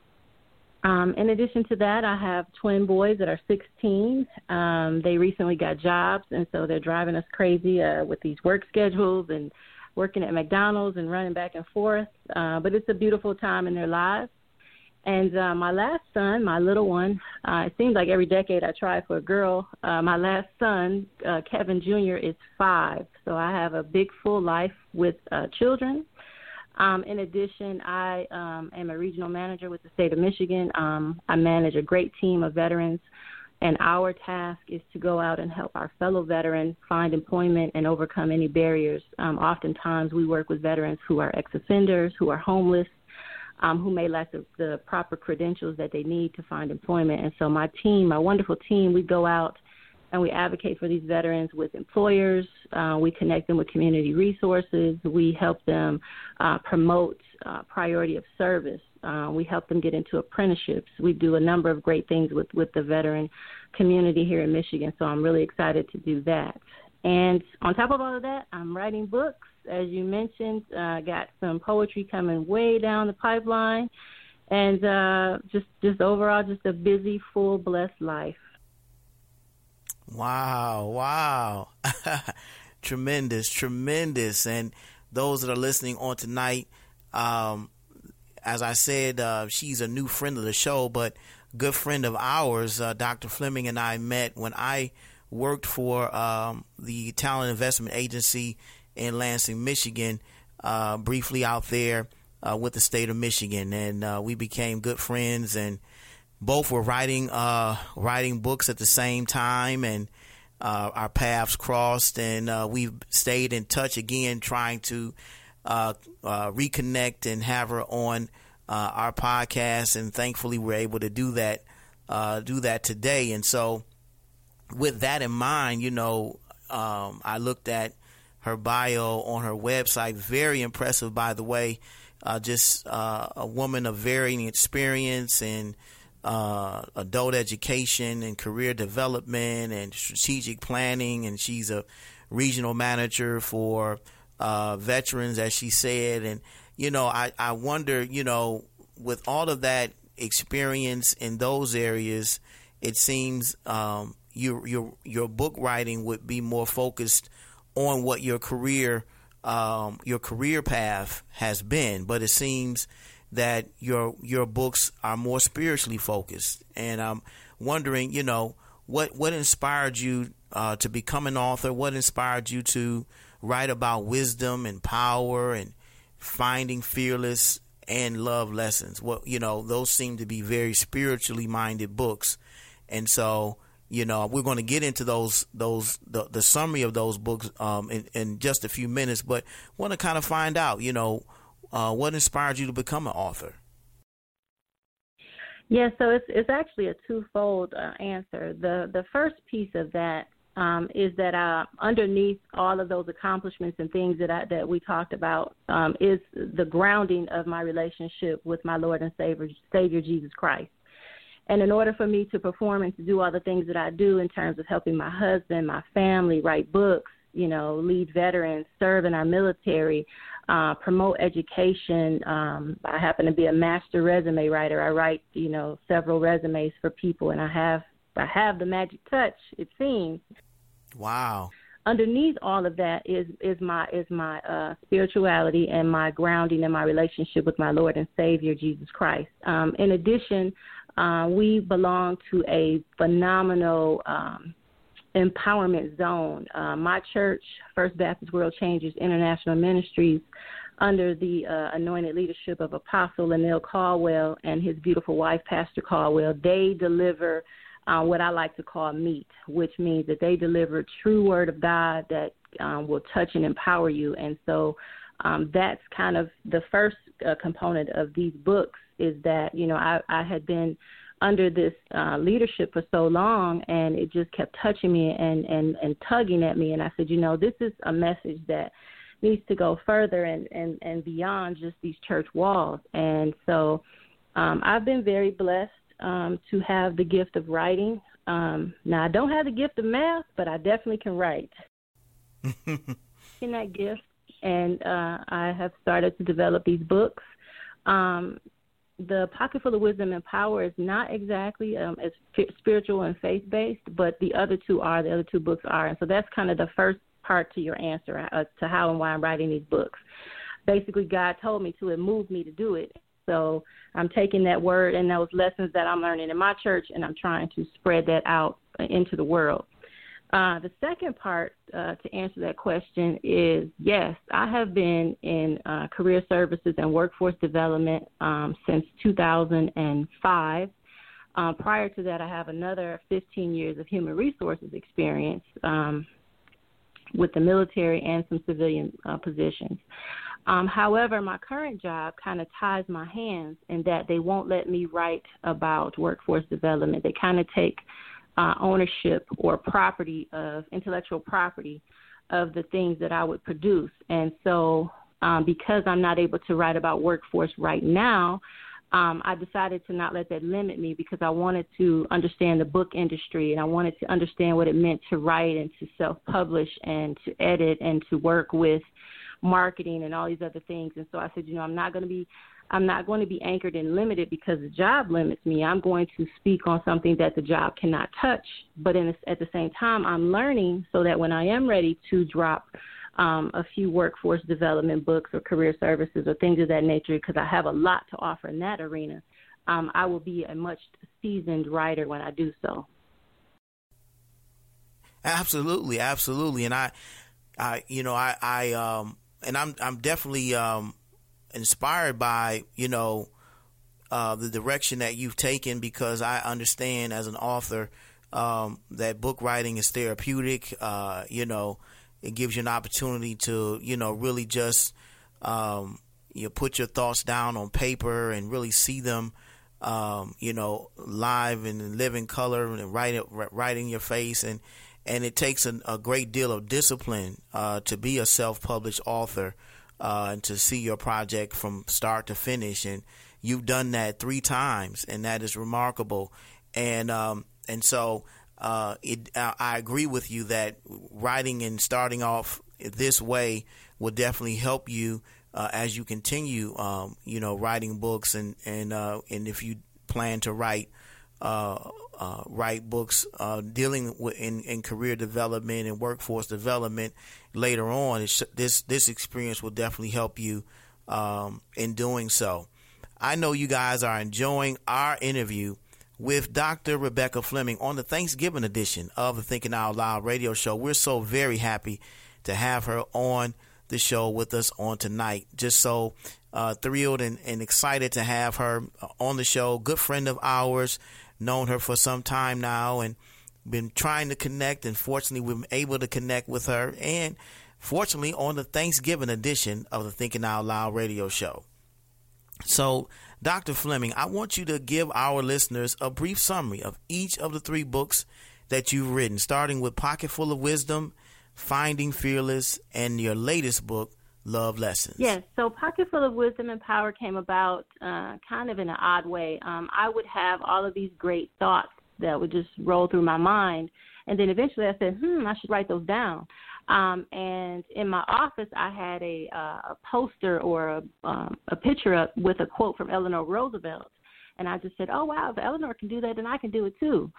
Um, in addition to that, I have twin boys that are sixteen. Um, they recently got jobs, and so they're driving us crazy uh, with these work schedules and working at McDonald's and running back and forth. Uh, but it's a beautiful time in their lives. And uh, my last son, my little one, uh, it seems like every decade I try for a girl. Uh, my last son, uh, Kevin Junior, is five. So I have a big, full life with uh, children. Um, in addition, I um, am a regional manager with the state of Michigan. Um, I manage a great team of veterans, and our task is to go out and help our fellow veterans find employment and overcome any barriers. Um, oftentimes we work with veterans who are ex-offenders, who are homeless, Um, who may lack the, the proper credentials that they need to find employment. And so my team, my wonderful team, we go out and we advocate for these veterans with employers. Uh, we connect them with community resources. We help them uh, promote uh, priority of service. Uh, we help them get into apprenticeships. We do a number of great things with, with the veteran community here in Michigan, so I'm really excited to do that. And on top of all of that, I'm writing books. As you mentioned, uh, got some poetry coming way down the pipeline, and uh, just just overall, just a busy, full, blessed life. Wow, wow. Tremendous, tremendous. And those that are listening on tonight, um, as I said, uh, she's a new friend of the show, but good friend of ours. uh, Doctor Fleming and I met when I worked for um, the Talent Investment Agency in Lansing, Michigan, uh, briefly out there uh, with the state of Michigan. And uh, we became good friends, and both were writing uh, writing books at the same time, and uh, our paths crossed, and uh, we've stayed in touch again, trying to uh, uh, reconnect and have her on uh, our podcast, and thankfully we're able to do that uh, do that today. And so with that in mind, you know, um, I looked at her bio on her website. Very impressive, by the way. Uh, just uh, a woman of varying experience and uh, adult education and career development and strategic planning. And she's a regional manager for uh, veterans, as she said. And, you know, I, I wonder, you know, with all of that experience in those areas, it seems um, your your your book writing would be more focused on what your career um, your career path has been, but it seems that your your books are more spiritually focused. And I'm wondering, you know, what what inspired you uh, to become an author? What inspired you to write about wisdom and power and finding fearless and love lessons? What, you know, those seem to be very spiritually minded books. And so, you know, we're going to get into those, those, the, the summary of those books um, in, in just a few minutes, but want to kind of find out, you know, uh, what inspired you to become an author? Yeah, so it's it's actually a twofold uh, answer. The the first piece of that um, is that uh, underneath all of those accomplishments and things that I, that we talked about um, is the grounding of my relationship with my Lord and Savior, Savior Jesus Christ. And in order for me to perform and to do all the things that I do in terms of helping my husband, my family, write books, you know, lead veterans, serve in our military, uh, promote education. Um, I happen to be a master resume writer. I write, you know, several resumes for people, and I have I have the magic touch, it seems. Wow. Underneath all of that is is my is my uh, spirituality and my grounding in my relationship with my Lord and Savior Jesus Christ. Um, in addition, uh, we belong to a phenomenal um, empowerment zone. Uh, my church, First Baptist World Changers International Ministries, under the uh, anointed leadership of Apostle Lynell Caldwell and his beautiful wife, Pastor Caldwell, they deliver uh, what I like to call meat, which means that they deliver true word of God that um, will touch and empower you. And so um, that's kind of the first uh, component of these books, is that, you know, I, I had been under this uh, leadership for so long, and it just kept touching me and, and, and tugging at me. And I said, you know, this is a message that needs to go further and, and, and beyond just these church walls. And so um, I've been very blessed um, to have the gift of writing. Um, now, I don't have the gift of math, but I definitely can write. In that gift, and uh, I have started to develop these books. Um, the Pocket Full of Wisdom and Power is not exactly um, as f- spiritual and faith-based, but the other two are. The other two books are. And so that's kind of the first part to your answer uh, to how and why I'm writing these books. Basically, God told me to, and moved me to do it. So I'm taking that word and those lessons that I'm learning in my church, and I'm trying to spread that out into the world. Uh, the second part uh, to answer that question is, yes, I have been in uh, career services and workforce development um, since two thousand five. Um, prior to that, I have another fifteen years of human resources experience um, with the military and some civilian uh, positions. Um, however, my current job kind of ties my hands in that they won't let me write about workforce development. They kind of take Uh, ownership or property of intellectual property of the things that I would produce. And so um, because I'm not able to write about workforce right now, um, I decided to not let that limit me, because I wanted to understand the book industry, and I wanted to understand what it meant to write and to self-publish and to edit and to work with marketing and all these other things. And so I said, you know, I'm not going to be I'm not going to be anchored and limited because the job limits me. I'm going to speak on something that the job cannot touch. But in, at the same time, I'm learning so that when I am ready to drop um, a few workforce development books or career services or things of that nature, because I have a lot to offer in that arena, um, I will be a much seasoned writer when I do so. Absolutely, absolutely, and I, I, you know, I, I, um, and I'm, I'm definitely um, inspired by, you know, uh, the direction that you've taken, because I understand as an author um, that book writing is therapeutic. Uh, you know, it gives you an opportunity to, you know, really just, um, you know, put your thoughts down on paper and really see them. Um, you know, live and in living color, and write it right in your face, and and it takes a, a great deal of discipline uh, to be a self-published author uh, and to see your project from start to finish. And you've done that three times, and that is remarkable. And um, and so uh, it, I agree with you that writing and starting off this way will definitely help you. Uh, as you continue, um, you know, writing books, and and uh, and if you plan to write uh, uh, write books uh, dealing with in, in career development and workforce development later on, it's, this this experience will definitely help you um, in doing so. I know you guys are enjoying our interview with Doctor Rebecca Fleming on the Thanksgiving edition of the Thinking Out Loud radio show. We're so very happy to have her on the show with us on tonight. Just so uh, thrilled and, and excited to have her on the show. Good friend of ours, known her for some time now, and been trying to connect, and fortunately we've been able to connect with her, and fortunately on the Thanksgiving edition of the Thinking Out Loud radio show. So, Doctor Fleming, I want you to give our listeners a brief summary of each of the three books that you've written, starting with Pocket Full of Wisdom, Finding Fearless, and your latest book, Love Lessons. Yes, so Pocket Full of Wisdom and Power came about uh, kind of in an odd way. Um, I would have all of these great thoughts that would just roll through my mind, and then eventually I said, hmm, I should write those down. Um, and in my office, I had a, uh, a poster or a, um, a picture up with a quote from Eleanor Roosevelt, and I just said, oh, wow, if Eleanor can do that, then I can do it too.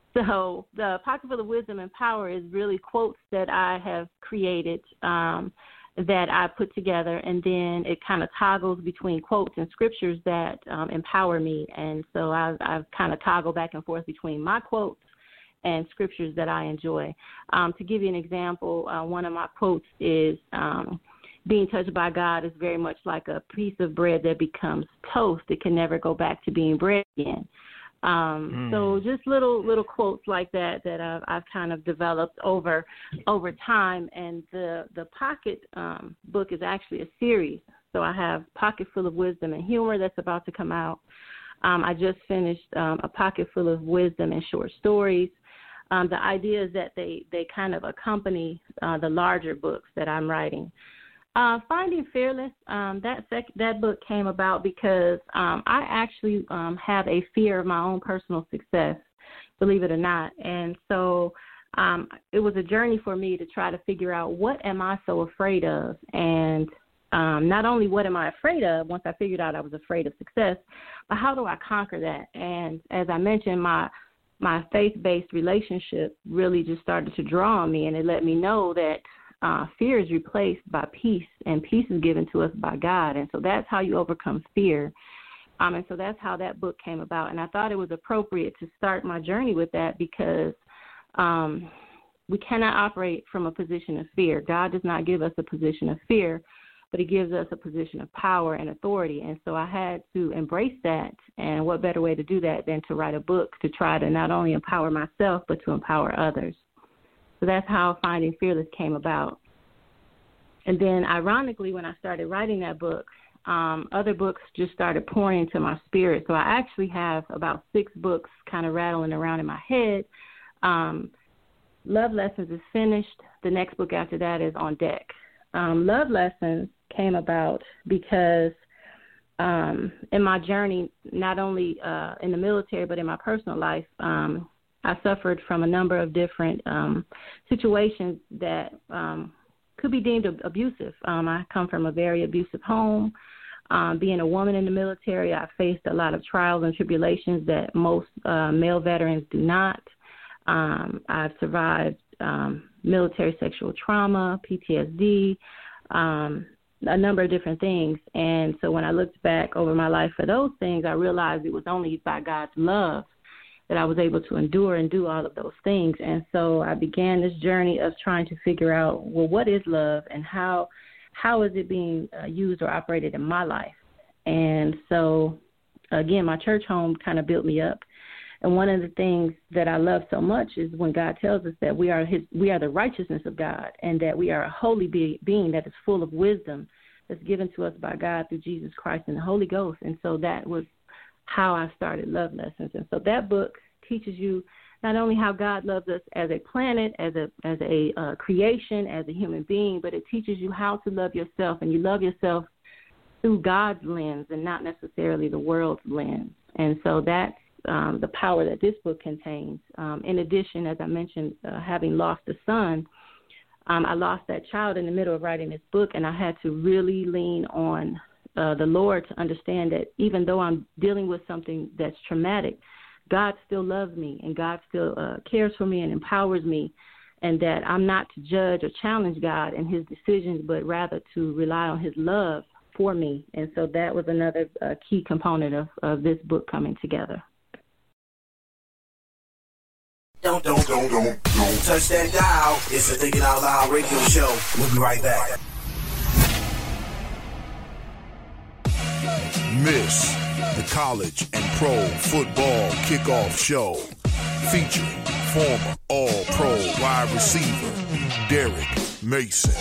So the Pocket Full of Wisdom and Power is really quotes that I have created um, that I put together, and then it kind of toggles between quotes and scriptures that um, empower me. And so I've, I've kind of toggled back and forth between my quotes and scriptures that I enjoy. Um, to give you an example, uh, one of my quotes is, um, being touched by God is very much like a piece of bread that becomes toast. It can never go back to being bread again. Um, mm. So just little little quotes like that that I've, I've kind of developed over over time. And the the Pocket um, book is actually a series. So I have Pocket Full of Wisdom and Humor that's about to come out. Um, I just finished um, a Pocket Full of Wisdom and Short Stories. Um, the idea is that they, they kind of accompany uh, the larger books that I'm writing. Uh, Finding Fearless, um, that sec- that book came about because um, I actually um, have a fear of my own personal success, believe it or not. And so um, it was a journey for me to try to figure out, what am I so afraid of? And um, not only what am I afraid of, once I figured out I was afraid of success, but how do I conquer that? And as I mentioned, my my faith-based relationship really just started to draw on me, and it let me know that Uh, fear is replaced by peace, and peace is given to us by God. And so that's how you overcome fear. Um, and so that's how that book came about. And I thought it was appropriate to start my journey with that because um, we cannot operate from a position of fear. God does not give us a position of fear, but he gives us a position of power and authority. And so I had to embrace that. And what better way to do that than to write a book to try to not only empower myself, but to empower others. So that's how Finding Fearless came about. And then, ironically, when I started writing that book, um, other books just started pouring into my spirit. So I actually have about six books kind of rattling around in my head. Um, Love Lessons is finished. The next book after that is on deck. Um, Love Lessons came about because um, in my journey, not only uh, in the military, but in my personal life, um, I suffered from a number of different um, situations that um, could be deemed ab- abusive. Um, I come from a very abusive home. Um, being a woman in the military, I faced a lot of trials and tribulations that most uh, male veterans do not. Um, I've survived um, military sexual trauma, P T S D, um, a number of different things. And so when I looked back over my life for those things, I realized it was only by God's love that I was able to endure and do all of those things. And so I began this journey of trying to figure out, well, what is love and how how is it being uh, used or operated in my life? And so, again, my church home kind of built me up. And one of the things that I love so much is when God tells us that we are his, we are the righteousness of God, and that we are a holy be- being that is full of wisdom that's given to us by God through Jesus Christ and the Holy Ghost. And so that was how I started Love Lessons. And so that book teaches you not only how God loves us as a planet, as a as a uh, creation, as a human being, but it teaches you how to love yourself, and you love yourself through God's lens and not necessarily the world's lens. And so that's um, the power that this book contains. Um, in addition, as I mentioned, uh, having lost a son, um, I lost that child in the middle of writing this book, and I had to really lean on uh, the Lord to understand that even though I'm dealing with something that's traumatic, God still loves me, and God still uh, cares for me and empowers me, and that I'm not to judge or challenge God and his decisions, but rather to rely on his love for me. And so that was another uh, key component of, of this book coming together. Don't, don't, don't, don't, don't touch that dial. It's the Thinking Out Loud radio show. We'll be right back. Miss the College and Pro Football Kickoff Show featuring former All-Pro wide receiver Derek Mason.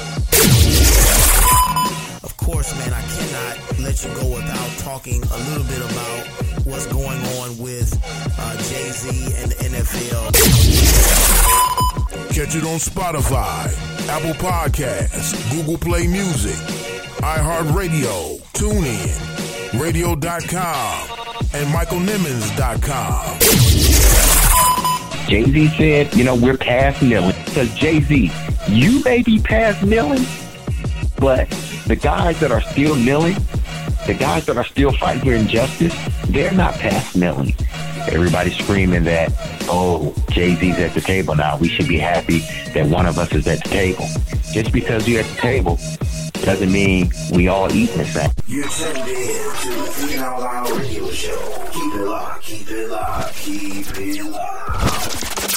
Of course, man, I cannot let you go without talking a little bit about what's going on with uh, Jay-Z and the N F L. Catch it on Spotify, Apple Podcasts, Google Play Music, iHeartRadio, TuneIn, radio dot com, and michael nimmons dot com. Jay-Z said, you know, we're past milling. Because Jay-Z, you may be past milling, but the guys that are still milling, the guys that are still fighting for injustice, they're not past milling. Everybody's screaming that, oh, Jay-Z's at the table now. We should be happy that one of us is at the table. Just because you're at the table doesn't mean we all eating the same. You're tuned in to the Thinking Out Loud radio show. Keep it locked, keep it locked, keep it locked.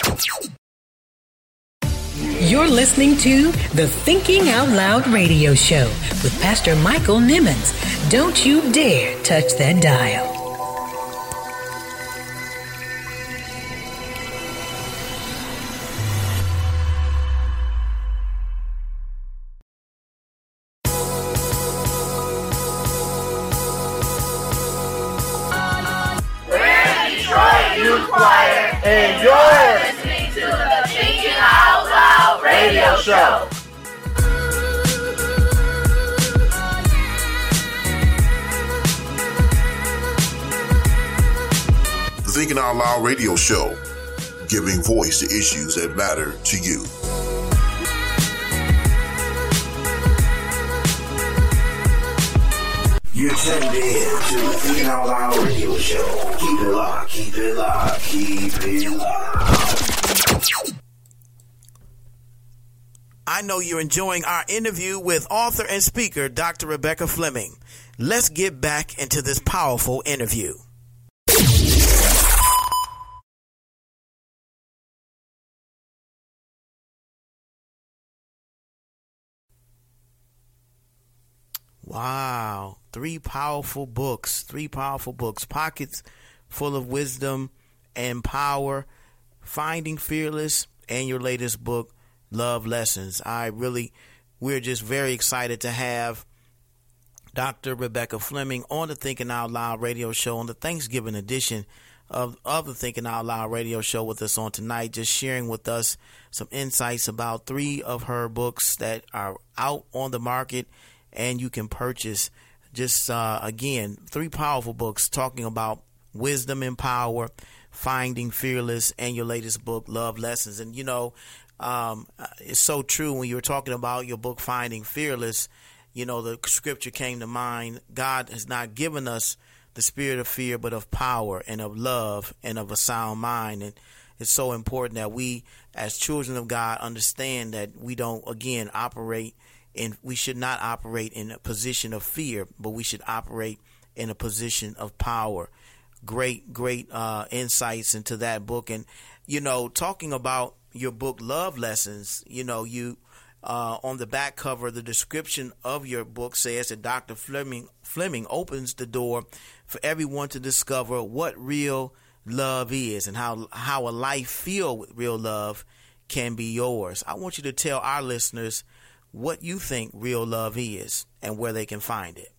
You're listening to the Thinking Out Loud radio show with Pastor Michael Nimmons. Don't you dare touch that dial. And you're listening to the Thinking Out Loud radio show. The Thinking Out Loud radio show, giving voice to issues that matter to you. You're tuned in to the Thinking Out Loud radio show. Keep it locked, keep it locked, keep it locked. I know you're enjoying our interview with author and speaker, Doctor Rebecca Fleming. Let's get back into this powerful interview. Wow. Three powerful books, three powerful books, pockets full of wisdom and power, Finding Fearless, and your latest book, Love Lessons. I really, we're just very excited to have Doctor Rebecca Fleming on the Thinking Out Loud radio show, on the Thanksgiving edition of, of the Thinking Out Loud radio show with us on tonight, just sharing with us some insights about three of her books that are out on the market and you can purchase. Just, uh, again, three powerful books talking about wisdom and power, Finding Fearless, and your latest book, Love Lessons. And, you know, um, it's so true when you were talking about your book, Finding Fearless, you know, the scripture came to mind. God has not given us the spirit of fear, but of power and of love and of a sound mind. And it's so important that we, as children of God, understand that we don't, again, operate and we should not operate in a position of fear, but we should operate in a position of power. great, great uh, insights into that book. And, you know, talking about your book, Love Lessons, you know, you uh, on the back cover, the description of your book says that Doctor Fleming, Fleming opens the door for everyone to discover what real love is and how how a life filled with real love can be yours. I want you to tell our listeners what you think real love is and where they can find it.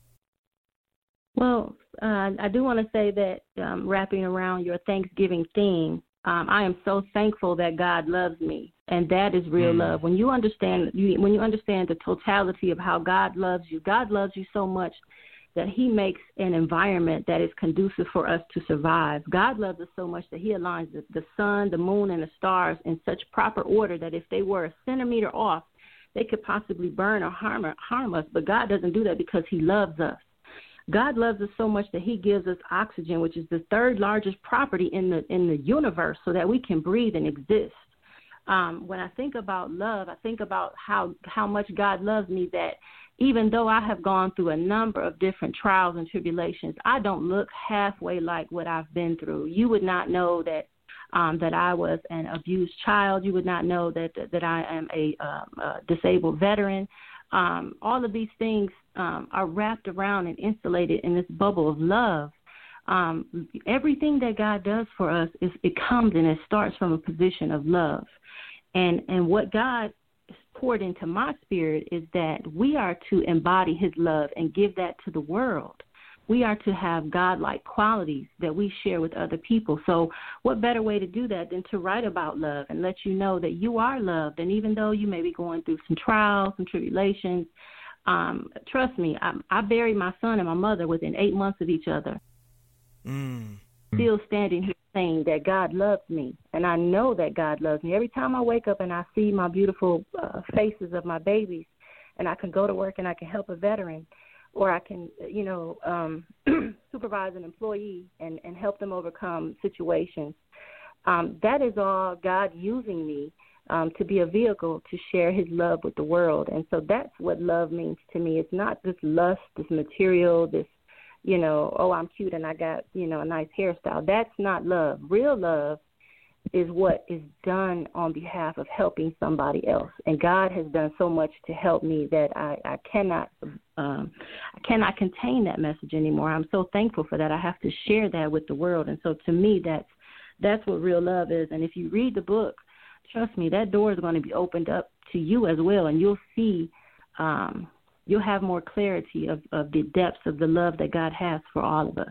Well, uh, I do want to say that um, wrapping around your Thanksgiving theme, um, I am so thankful that God loves me, and that is real mm. love. When you understand, you, when you understand the totality of how God loves you, God loves you so much that he makes an environment that is conducive for us to survive. God loves us so much that he aligns the, the sun, the moon, and the stars in such proper order that if they were a centimeter off, they could possibly burn or harm, or harm us. But God doesn't do that because he loves us. God loves us so much that he gives us oxygen, which is the third largest property in the in the universe, so that we can breathe and exist. Um, when I think about love, I think about how, how much God loves me, that even though I have gone through a number of different trials and tribulations, I don't look halfway like what I've been through. You would not know that um, that I was an abused child. You would not know that that I am a, um, a disabled veteran. Um, all of these things um, are wrapped around and insulated in this bubble of love. Um, everything that God does for us, is it comes and it starts from a position of love. And and what God poured into my spirit is that we are to embody his love and give that to the world. We are to have God-like qualities that we share with other people. So what better way to do that than to write about love and let you know that you are loved. And even though you may be going through some trials, some tribulations, um, trust me, I, I buried my son and my mother within eight months of each other. Mm. Still standing here saying that God loves me, and I know that God loves me. Every time I wake up and I see my beautiful uh, faces of my babies, and I can go to work and I can help a veteran, or I can, you know, um, supervise an employee and, and help them overcome situations, um, that is all God using me um, to be a vehicle to share his love with the world. And so that's what love means to me. It's not this lust, this material, this, you know, oh, I'm cute and I got, you know, a nice hairstyle. That's not love. Real love is what is done on behalf of helping somebody else. And God has done so much to help me that I, I cannot um, I cannot contain that message anymore. I'm so thankful for that. I have to share that with the world. And so to me, that's that's what real love is. And if you read the book, trust me, that door is going to be opened up to you as well. And you'll see um you'll have more clarity of, of the depths of the love that God has for all of us.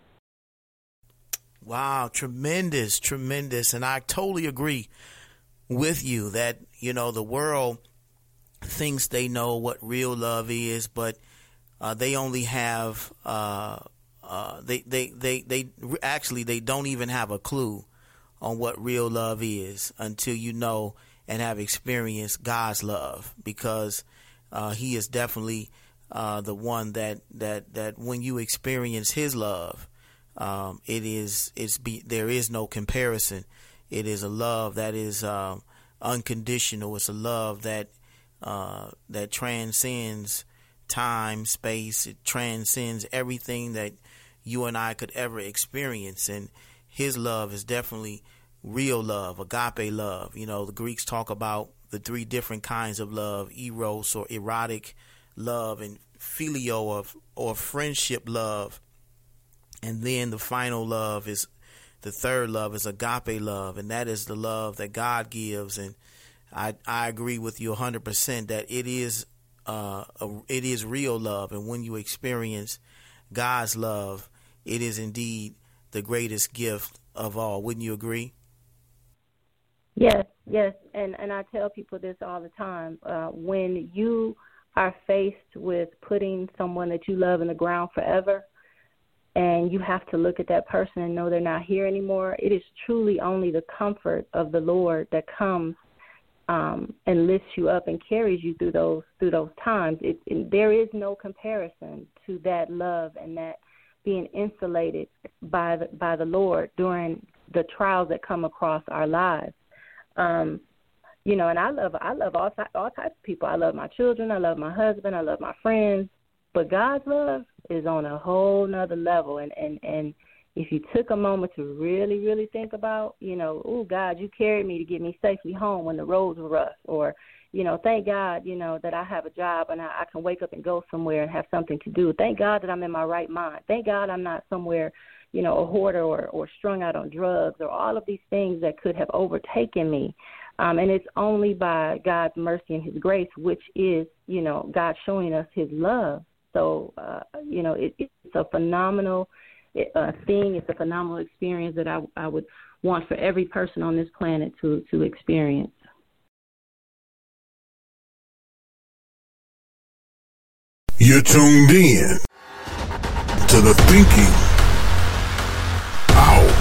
Wow, tremendous, tremendous. And I totally agree with you that, you know, the world thinks they know what real love is, but uh, they only have, uh, uh, they, they, they, they actually, they don't even have a clue on what real love is until you know and have experienced God's love, because Uh, he is definitely uh, the one that, that, that when you experience his love, um, it is it's be, there is no comparison. It is a love that is um, unconditional. It's a love that uh, that transcends time, space. It transcends everything that you and I could ever experience. And his love is definitely real love, agape love. You know, the Greeks talk about the three different kinds of love: eros or erotic love, and phileo or, or friendship love. And then the final love is, the third love is agape love, and that is the love that God gives. And I I agree with you one hundred percent that it is uh a, it is real love, and when you experience God's love, it is indeed the greatest gift of all. Wouldn't you agree? Yes, yes, and, and I tell people this all the time. Uh, when you are faced with putting someone that you love in the ground forever, and you have to look at that person and know they're not here anymore, it is truly only the comfort of the Lord that comes um, and lifts you up and carries you through those through those times. It, it, there is no comparison to that love and that being insulated by the, by the Lord during the trials that come across our lives. Um, you know, and I love I love all all types of people. I love my children. I love my husband. I love my friends. But God's love is on a whole nother level, and, and, and if you took a moment to really, really think about, you know, oh, God, you carried me to get me safely home when the roads were rough, or, you know, thank God, you know, that I have a job and I, I can wake up and go somewhere and have something to do. Thank God that I'm in my right mind. Thank God I'm not somewhere, you know, a hoarder or, or strung out on drugs, or all of these things that could have overtaken me. Um, and it's only by God's mercy and his grace, which is, you know, God showing us his love. So, uh, you know, it, it's a phenomenal uh, thing. It's a phenomenal experience that I, I would want for every person on this planet to, to experience. You're tuned in to the Thinking Out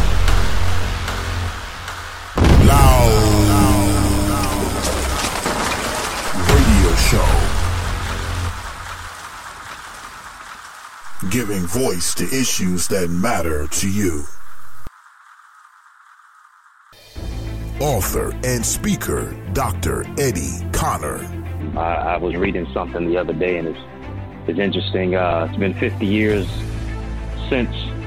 Loud Radio Show, giving voice to issues that matter to you. Author and speaker, Doctor Eddie Connor. I, I was reading something the other day, and it's It's interesting. Uh, it's been fifty years since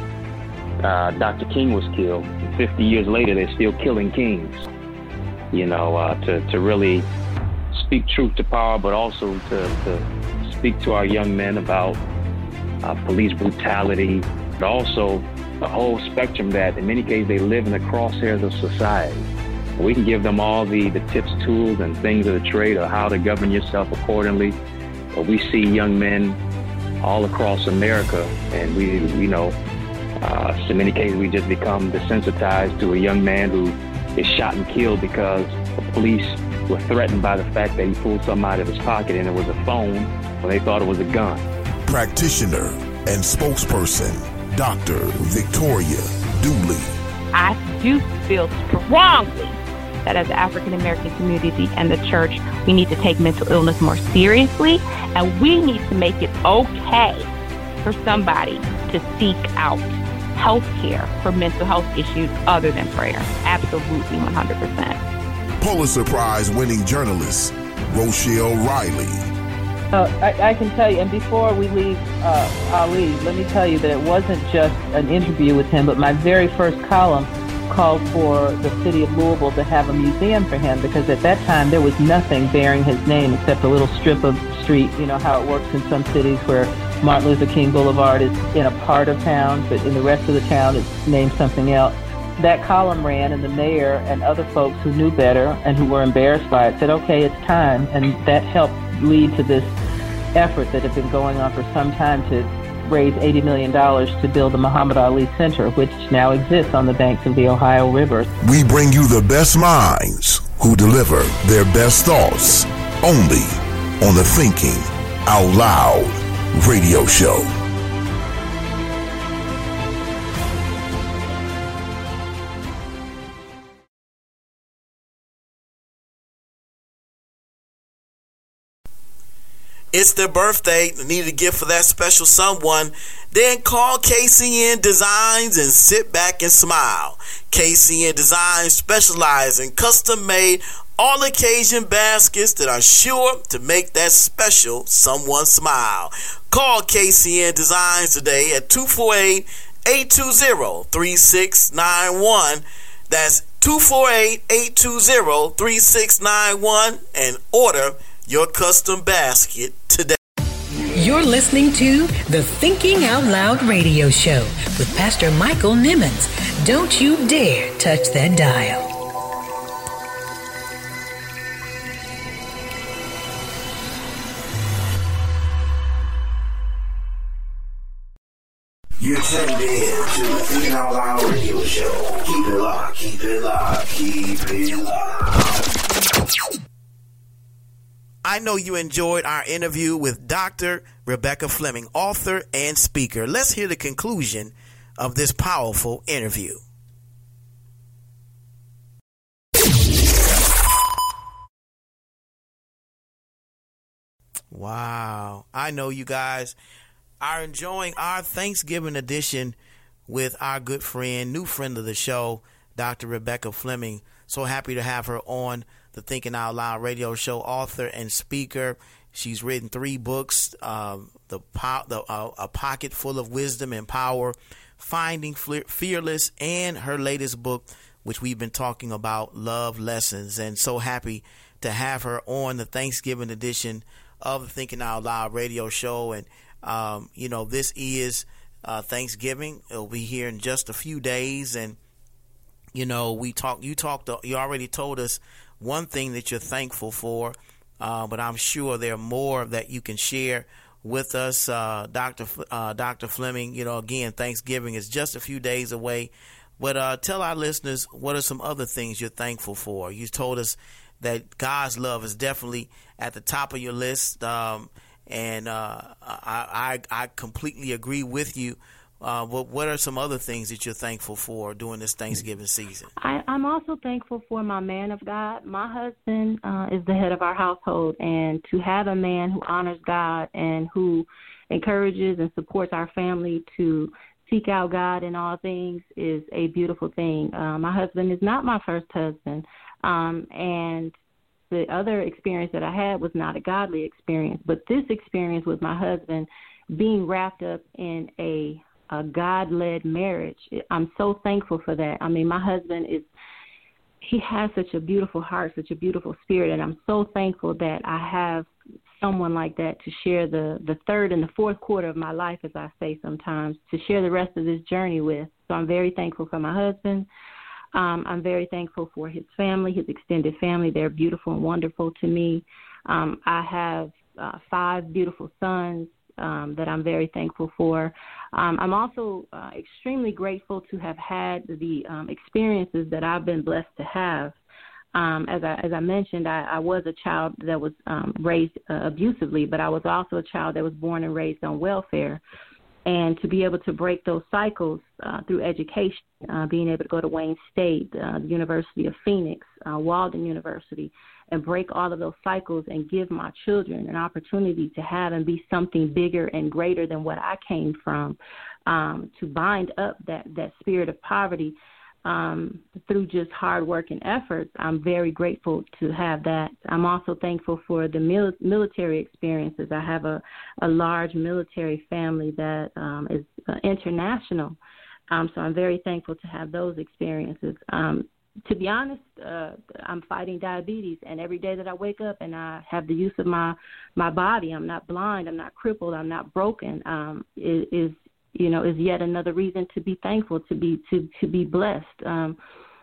uh, Doctor King was killed. fifty years later, they're still killing kings. You know, uh, to, to really speak truth to power, but also to, to speak to our young men about uh, police brutality, but also the whole spectrum that in many cases they live in the crosshairs of society. We can give them all the, the tips, tools, and things of the trade of how to govern yourself accordingly. But we see young men all across America, and we, you know, uh, so in many cases we just become desensitized to a young man who is shot and killed because the police were threatened by the fact that he pulled something out of his pocket and it was a phone when they thought it was a gun. Practitioner and spokesperson, Doctor Victoria Dooley. I do feel strongly that as the African-American community and the church, we need to take mental illness more seriously, and we need to make it okay for somebody to seek out health care for mental health issues other than prayer. Absolutely, one hundred percent. Pulitzer Prize winning journalist, Rochelle Riley. Uh, I, I can tell you, and before we leave uh, Ali, let me tell you that it wasn't just an interview with him, but my very first column called for the city of Louisville to have a museum for him, because at that time there was nothing bearing his name except a little strip of street. You know how it works in some cities where Martin Luther King Boulevard is in a part of town, but in the rest of the town it's named something else. That column ran, and the mayor and other folks who knew better and who were embarrassed by it said, okay, it's time. And that helped lead to this effort that had been going on for some time to raise eighty million dollars to build the Muhammad Ali Center, which now exists on the banks of the Ohio River. We bring you the best minds who deliver their best thoughts only on the Thinking Out Loud Radio Show. It's their birthday. They need a gift for that special someone. Then call K C N Designs and sit back and smile. K C N Designs specialize in custom-made all-occasion baskets that are sure to make that special someone smile. Call K C N Designs today at two four eight, eight two zero, three six nine one. That's two four eight, eight two zero, three six nine one and order your custom basket today. You're listening to the Thinking Out Loud Radio Show with Pastor Michael Nimmons. Don't you dare touch that dial. You're tuned in to the Thinking Out Loud Radio Show. Keep it locked, keep it locked, keep it locked. I know you enjoyed our interview with Doctor Rebecca Fleming, author and speaker. Let's hear the conclusion of this powerful interview. Wow. I know you guys are enjoying our Thanksgiving edition with our good friend, new friend of the show, Doctor Rebecca Fleming. So happy to have her on the Thinking Out Loud Radio Show, author and speaker. She's written three books, um, the, po- the uh, A Pocket Full of Wisdom and Power Finding Fearless, and her latest book, which we've been talking about, Love Lessons. And so happy to have her on the Thanksgiving edition of the Thinking Out Loud radio show. And, um, you know, this is uh, Thanksgiving. It'll be here in just a few days. And, you know, we talked, you talked, you already told us one thing that you're thankful for, uh, but I'm sure there are more that you can share with us. uh, Doctor Uh, Doctor Fleming, you know, again, Thanksgiving is just a few days away. But uh, tell our listeners, what are some other things you're thankful for? You told us that God's love is definitely at the top of your list, um, and uh, I, I I completely agree with you. Uh, but what are some other things that you're thankful for during this Thanksgiving season? I, I'm also thankful for my man of God. My husband uh, is the head of our household, and to have a man who honors God and who encourages and supports our family to seek out God in all things is a beautiful thing. Uh, my husband is not my first husband, um, and the other experience that I had was not a godly experience, but this experience with my husband being wrapped up in a a God-led marriage, I'm so thankful for that. I mean, my husband is, he has such a beautiful heart, such a beautiful spirit, and I'm so thankful that I have someone like that to share the, the third and the fourth quarter of my life, as I say sometimes, to share the rest of this journey with. So I'm very thankful for my husband. Um, I'm very thankful for his family, his extended family. They're beautiful and wonderful to me. Um, I have uh, five beautiful sons Um, that I'm very thankful for. Um, I'm also uh, extremely grateful to have had the um, experiences that I've been blessed to have. Um, as I as I mentioned, I, I was a child that was um, raised uh, abusively, but I was also a child that was born and raised on welfare. And to be able to break those cycles uh, through education, uh, being able to go to Wayne State, uh, the University of Phoenix, uh, Walden University, and break all of those cycles and give my children an opportunity to have and be something bigger and greater than what I came from, um, to bind up that, that spirit of poverty um, through just hard work and efforts. I'm very grateful to have that. I'm also thankful for the mil- military experiences. I have a, a large military family that um, is uh, international, um, so I'm very thankful to have those experiences. Um, To be honest, uh, I'm fighting diabetes, and every day that I wake up and I have the use of my, my body, I'm not blind, I'm not crippled, I'm not broken, um, is, is you know is yet another reason to be thankful, to be to, to be blessed. Um,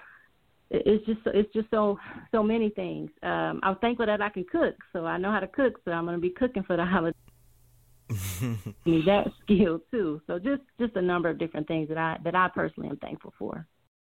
it's just it's just so so many things. Um, I'm thankful that I can cook, so I know how to cook, so I'm going to be cooking for the holidays. Need that skill too. So just just a number of different things that I that I personally am thankful for.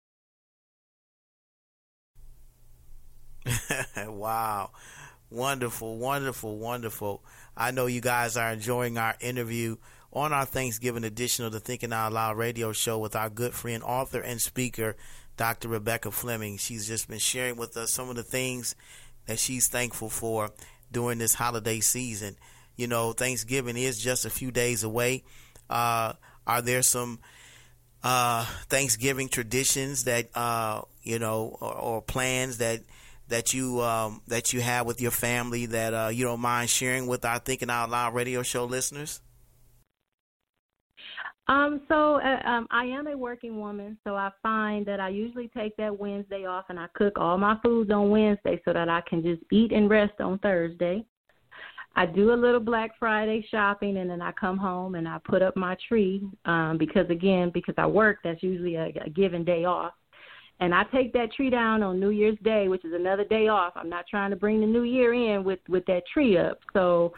Wow. Wonderful, wonderful, wonderful. I know you guys are enjoying our interview on our Thanksgiving edition of the Thinking Out Loud radio show with our good friend, author, and speaker, Doctor Rebecca Fleming. She's just been sharing with us some of the things that she's thankful for during this holiday season. You know, Thanksgiving is just a few days away. Uh, are there some uh, Thanksgiving traditions that, uh, you know, or, or plans that that you um, that you have with your family that uh, you don't mind sharing with our Thinking Out Loud radio show listeners? Um, so uh, um, I am a working woman, so I find that I usually take that Wednesday off, and I cook all my foods on Wednesday so that I can just eat and rest on Thursday. I do a little Black Friday shopping, and then I come home and I put up my tree um, because, again, because I work, that's usually a, a given day off. And I take that tree down on New Year's Day, which is another day off. I'm not trying to bring the new year in with, with that tree up. So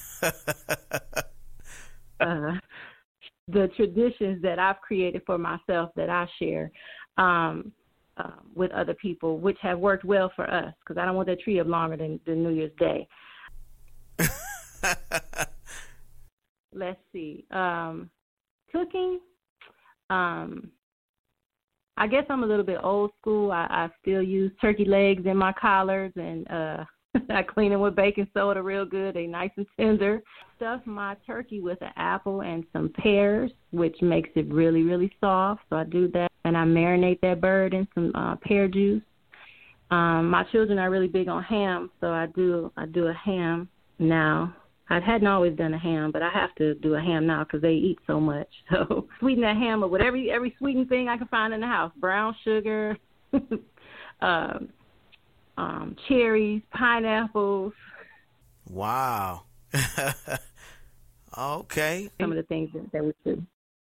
uh, the traditions that I've created for myself that I share um, uh, with other people, which have worked well for us, because I don't want that tree up longer than, than New Year's Day. Let's see. Um, cooking. Um, I guess I'm a little bit old school. I, I still use turkey legs in my collards, and uh, I clean them with baking soda real good. They're nice and tender. Stuff my turkey with an apple and some pears, which makes it really, really soft. So I do that, and I marinate that bird in some uh, pear juice. Um, my children are really big on ham, so I do I do a ham now. I hadn't always done a ham, but I have to do a ham now because they eat so much. So sweeten that ham up with every every sweetened thing I can find in the house: brown sugar, uh, um, cherries, pineapples. Wow. Okay. Some of the things that, that we do.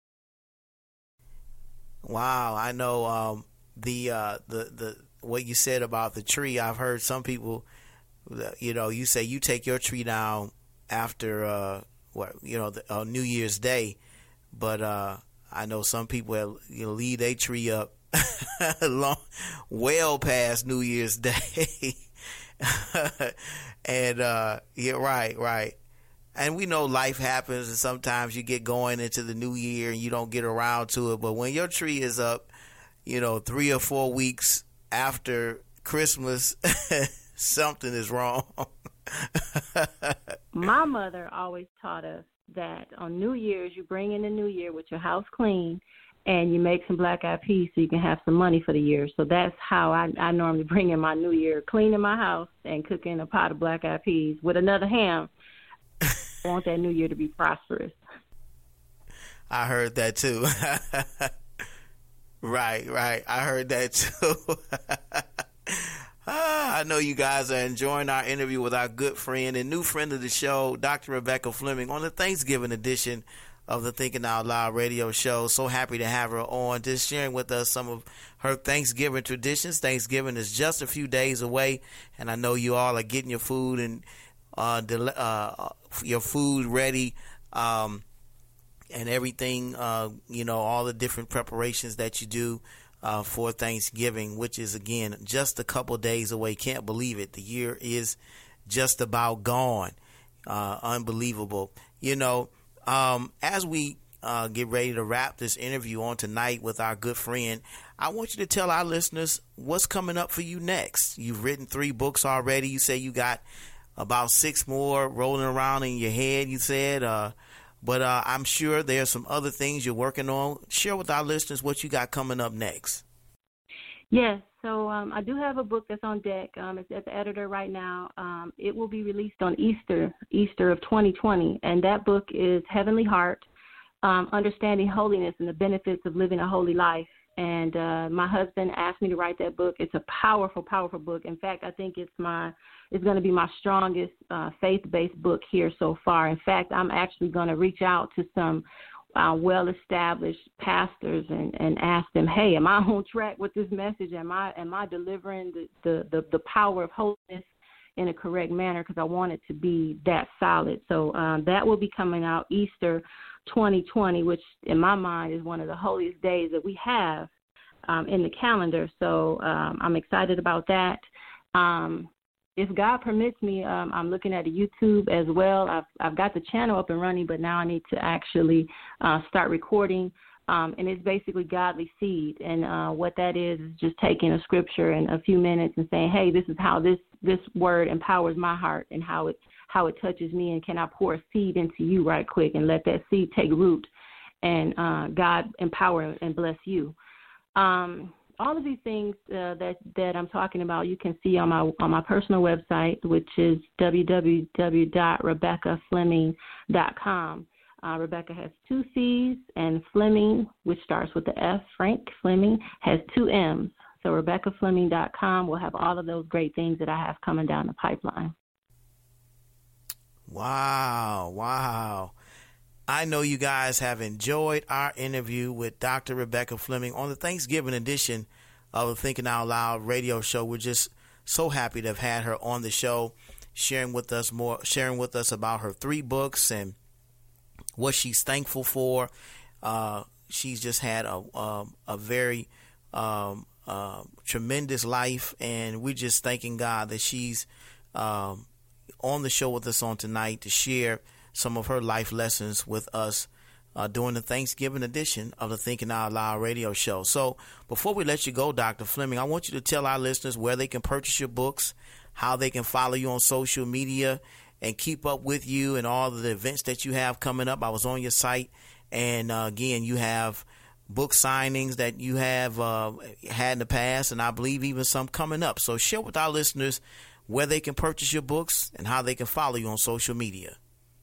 Wow, I know um, the uh, the the what you said about the tree. I've heard some people, you know, you say you take your tree down after uh, what you know the, uh, New Year's Day, but uh, I know some people have, you know, leave their tree up long, well past New Year's Day, and uh, yeah, right, right. And we know life happens, and sometimes you get going into the new year and you don't get around to it. But when your tree is up, you know, three or four weeks after Christmas, something is wrong. My mother always taught us that on New Year's, you bring in the new year with your house clean, and you make some black-eyed peas so you can have some money for the year. So that's how I, I normally bring in my new year, cleaning my house and cooking a pot of black-eyed peas with another ham. I want that new year to be prosperous. I heard that too. Right, right. I heard that too. ah, I know you guys are enjoying our interview with our good friend and new friend of the show, Doctor Rebecca Fleming, on the Thanksgiving edition of the Thinking Out Loud radio show. So happy to have her on, just sharing with us some of her Thanksgiving traditions. Thanksgiving is just a few days away, and I know you all are getting your food and Uh, del- uh, your food ready, um, and everything, uh, you know, all the different preparations that you do uh, for Thanksgiving, which is, again, just a couple days away. Can't believe it. The year is just about gone. Uh, unbelievable. You know, um, as we uh, get ready to wrap this interview on tonight with our good friend, I want you to tell our listeners what's coming up for you next. You've written three books already. You say you got about six more rolling around in your head, you said. Uh, but uh, I'm sure there's some other things you're working on. Share with our listeners what you got coming up next. Yes, so um, I do have a book that's on deck. Um, it's at the editor right now. Um, it will be released on Easter, Easter of twenty twenty. And that book is Heavenly Heart, um, Understanding Holiness and the Benefits of Living a Holy Life. And uh, my husband asked me to write that book. It's a powerful, powerful book. In fact, I think it's my it's going to be my strongest uh, faith-based book here so far. In fact, I'm actually going to reach out to some uh, well-established pastors and, and ask them, hey, am I on track with this message? Am I am I delivering the, the, the, the power of holiness in a correct manner? Because I want it to be that solid. So um, that will be coming out Easter twenty twenty, which in my mind is one of the holiest days that we have um, in the calendar. So um, I'm excited about that. Um, if God permits me, um, I'm looking at a YouTube as well. I've, I've got the channel up and running, but now I need to actually uh, start recording. Um, and it's basically Godly Seed. And uh, what that is is just taking a scripture in a few minutes and saying, hey, this is how this, this word empowers my heart and how it how it touches me, and can I pour a seed into you right quick and let that seed take root and uh, God empower and bless you. Um, all of these things uh, that, that I'm talking about, you can see on my on my personal website, which is w w w dot rebecca fleming dot com. Uh, Rebecca has two C's, and Fleming, which starts with the F, Frank Fleming, has two M's. So rebecca fleming dot com will have all of those great things that I have coming down the pipeline. Wow, wow. I know you guys have enjoyed our interview with Doctor Rebecca Fleming on the Thanksgiving edition of the Thinking Out Loud radio show. We're just so happy to have had her on the show, sharing with us more, sharing with us about her three books and what she's thankful for. Uh, she's just had a a, a very um, uh, tremendous life, and we're just thanking God that she's um, on the show with us on tonight to share some of her life lessons with us uh, during the Thanksgiving edition of the Thinking Out Loud radio show. So before we let you go, Doctor Fleming, I want you to tell our listeners where they can purchase your books, how they can follow you on social media and keep up with you and all of the events that you have coming up. I was on your site, and uh, again, you have book signings that you have uh, had in the past, and I believe even some coming up. So share with our listeners where they can purchase your books and how they can follow you on social media.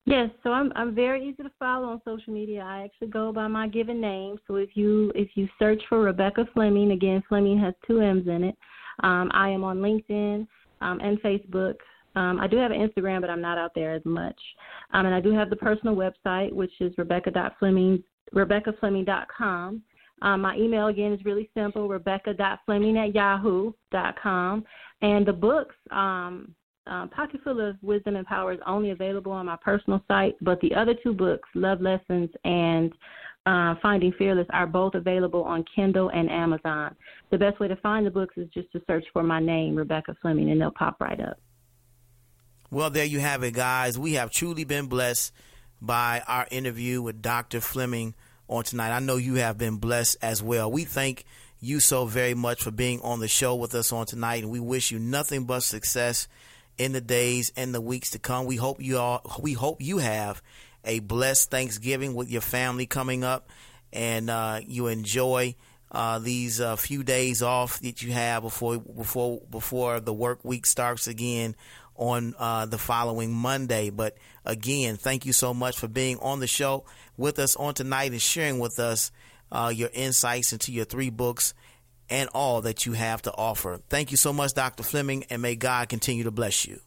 Yes, so I'm I'm very easy to follow on social media. I actually go by my given name. So if you if you search for Rebecca Fleming, again, Fleming has two M's in it. Um, I am on LinkedIn um, and Facebook. Um, I do have an Instagram, but I'm not out there as much. Um, and I do have the personal website, which is rebecca dot fleming rebecca fleming dot com. Um, my email, again, is really simple, rebecca dot fleming at yahoo dot com. And the books, um, Um, Pocket Full of Wisdom and Power is only available on my personal site, but the other two books, Love Lessons and uh, Finding Fearless, are both available on Kindle and Amazon. The best way to find the books is just to search for my name, Rebecca Fleming, and they'll pop right up. Well, there you have it, guys. We have truly been blessed by our interview with Doctor Fleming on tonight. I know you have been blessed as well. We thank you so very much for being on the show with us on tonight, and we wish you nothing but success in the days and the weeks to come. We hope you all, we hope you have a blessed Thanksgiving with your family coming up, and uh, you enjoy uh, these uh, few days off that you have before before before the work week starts again on uh, the following Monday. But again, thank you so much for being on the show with us on tonight and sharing with us uh, your insights into your three books and all that you have to offer. Thank you so much, Doctor Fleming, and may God continue to bless you.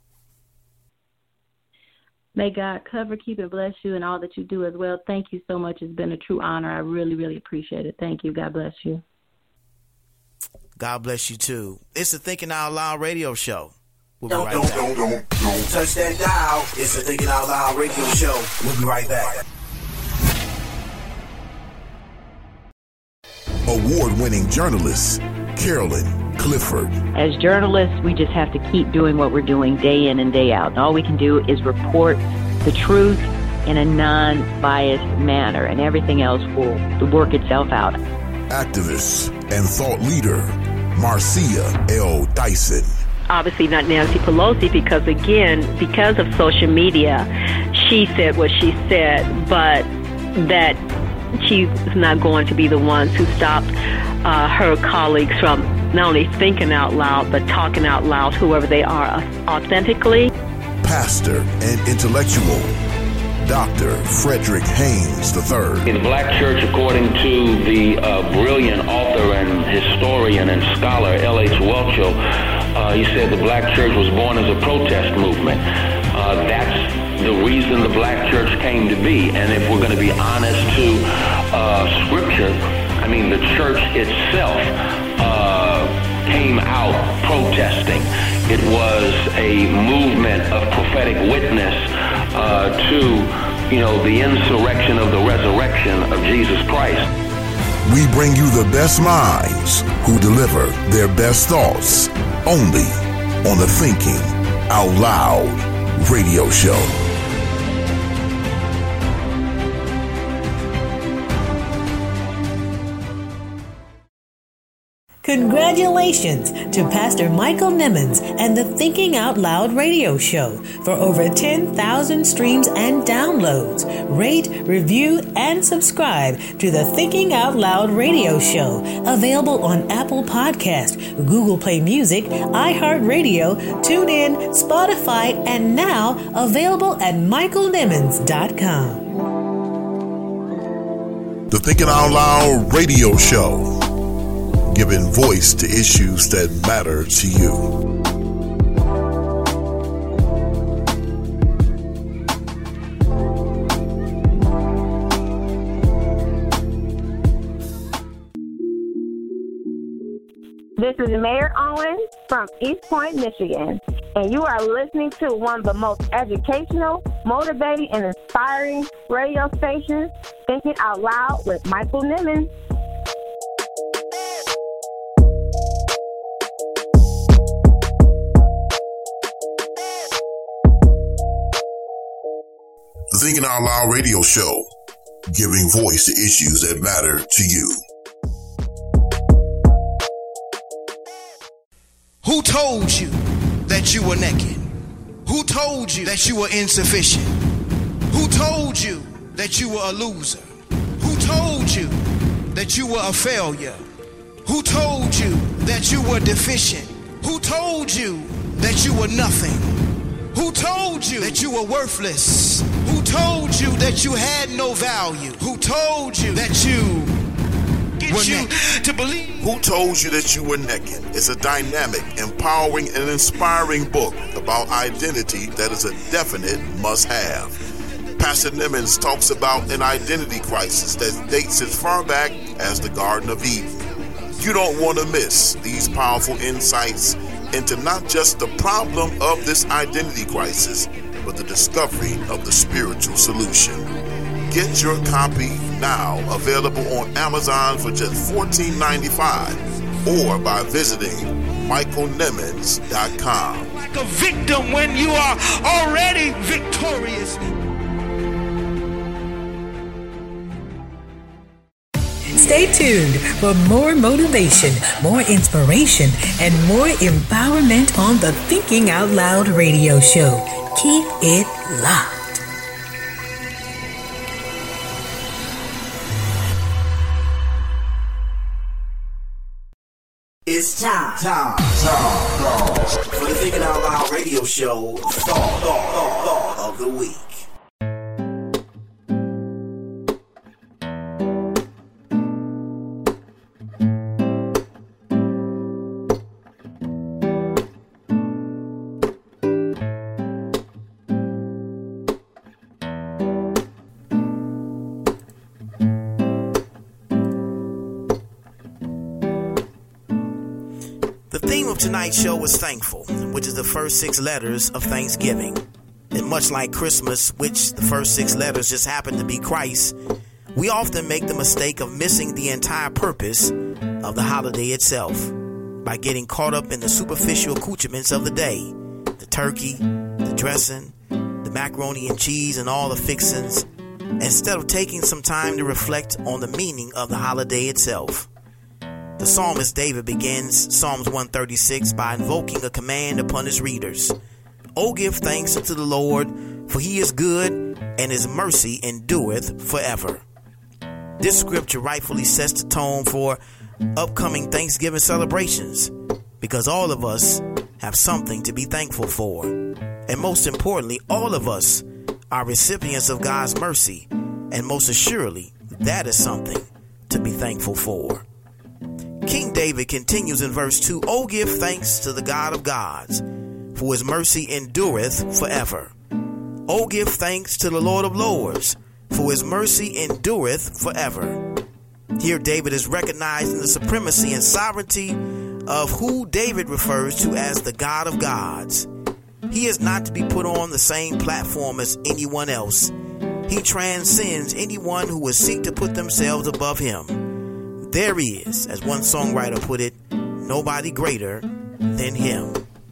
May God cover, keep, and bless you and all that you do as well. Thank you so much. It's been a true honor. I really, really appreciate it. Thank you. God bless you. God bless you, too. It's the Thinking Out Loud radio show. We'll be don't, right don't, back. Don't, don't, don't touch that dial. It's the Thinking Out Loud radio show. We'll be right back. Award-winning journalist Carolyn Clifford. As journalists, we just have to keep doing what we're doing day in and day out. And all we can do is report the truth in a non-biased manner, and everything else will work itself out. Activist and thought leader Marcia L. Dyson. Obviously not Nancy Pelosi, because again, because of social media, she said what she said, but that she's not going to be the ones who stopped uh, her colleagues from not only thinking out loud, but talking out loud, whoever they are, authentically. Pastor and intellectual, Doctor Frederick Haynes the third. In the Black Church, according to the uh, brilliant author and historian and scholar L H Welch, uh, he said the Black Church was born as a protest movement. Uh, that's the reason the Black Church came to be. And if we're going to be honest to uh, Scripture, I mean, the church itself uh, came out protesting. It was a movement of prophetic witness uh, to, you know, the insurrection of the resurrection of Jesus Christ. We bring you the best minds who deliver their best thoughts only on the Thinking Out Loud radio show. Congratulations to Pastor Michael Nimmons and the Thinking Out Loud radio show for over ten thousand streams and downloads. Rate, review, and subscribe to the Thinking Out Loud radio show, available on Apple Podcast, Google Play Music, iHeartRadio, TuneIn, Spotify, and now available at michael nimmons dot com. The Thinking Out Loud radio show, giving voice to issues that matter to you. This is Mayor Owen from East Point, Michigan, and you are listening to one of the most educational, motivating, and inspiring radio stations, Thinking Out Loud with Michael Nimmons. The Thinking Out Loud radio show, giving voice to issues that matter to you. Who told you that you were naked? Who told you that you were insufficient? Who told you that you were a loser? Who told you that you were a failure? Who told you that you were deficient? Who told you that you were nothing? Who told you that you were worthless? Who Who told you that you had no value? Who told you that you get you to believe? Who Told You That You Were Naked is a dynamic, empowering, and inspiring book about identity that is a definite must-have. Pastor Nimmons talks about an identity crisis that dates as far back as the Garden of Eden. You don't want to miss these powerful insights into not just the problem of this identity crisis, but the discovery of the spiritual solution. Get your copy now, available on Amazon for just fourteen ninety-five or by visiting michael nimmons dot com. Like a victim when you are already victorious. Stay tuned for more motivation, more inspiration, and more empowerment on the Thinking Out Loud radio show. Keep it locked. It's time, time, time, for the Thinking Out Loud radio show thought, thought, thought, thought of the week. Tonight's show is thankful, which is the first six letters of Thanksgiving. And much like Christmas, which the first six letters just happen to be Christ, we often make the mistake of missing the entire purpose of the holiday itself by getting caught up in the superficial accoutrements of the day. The turkey, the dressing, the macaroni and cheese, and all the fixings, instead of taking some time to reflect on the meaning of the holiday itself. The psalmist David begins Psalms one thirty-six by invoking a command upon his readers. Oh, give thanks unto the Lord, for he is good, and his mercy endureth forever. This scripture rightfully sets the tone for upcoming Thanksgiving celebrations, because all of us have something to be thankful for. And most importantly, all of us are recipients of God's mercy, and most assuredly, that is something to be thankful for. King David continues in verse two, Oh, give thanks to the God of gods, for his mercy endureth forever. Oh, give thanks to the Lord of lords, for his mercy endureth forever. Here David is recognizing the supremacy and sovereignty of who David refers to as the God of gods. He is not to be put on the same platform as anyone else. He transcends anyone who would seek to put themselves above him. There is, as one songwriter put it, nobody greater than him.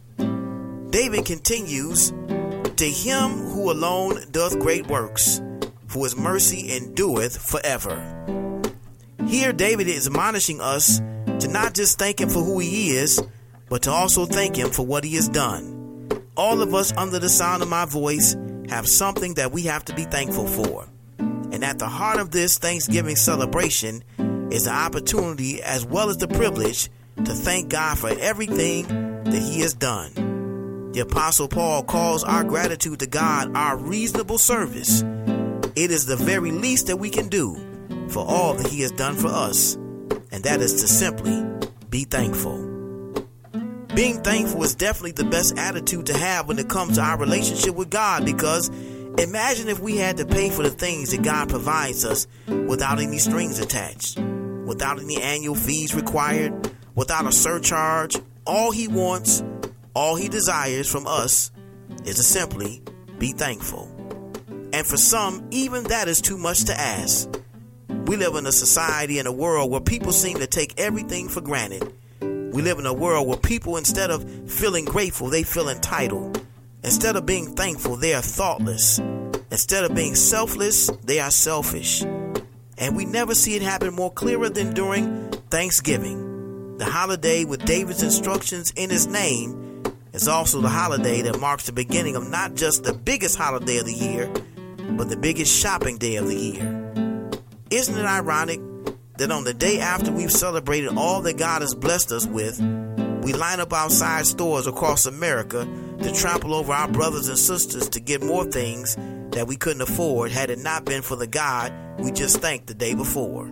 David continues, To him who alone doth great works, for his mercy endureth forever. Here David is admonishing us to not just thank him for who he is, but to also thank him for what he has done. All of us under the sound of my voice have something that we have to be thankful for. And at the heart of this Thanksgiving celebration is the opportunity as well as the privilege to thank God for everything that he has done. The Apostle Paul calls our gratitude to God our reasonable service. It is the very least that we can do for all that he has done for us, and that is to simply be thankful. Being thankful is definitely the best attitude to have when it comes to our relationship with God, because imagine if we had to pay for the things that God provides us without any strings attached, without any annual fees required, without a surcharge. All he wants, all he desires from us is to simply be thankful. And for some, even that is too much to ask. We live in a society and a world where people seem to take everything for granted. We live in a world where people, instead of feeling grateful, they feel entitled. Instead of being thankful, they are thoughtless. Instead of being selfless, they are selfish. And we never see it happen more clearer than during Thanksgiving. The holiday with David's instructions in his name is also the holiday that marks the beginning of not just the biggest holiday of the year, but the biggest shopping day of the year. Isn't it ironic that on the day after we've celebrated all that God has blessed us with, We line up outside stores across America to trample over our brothers and sisters to get more things that we couldn't afford had it not been for the God we just thanked the day before.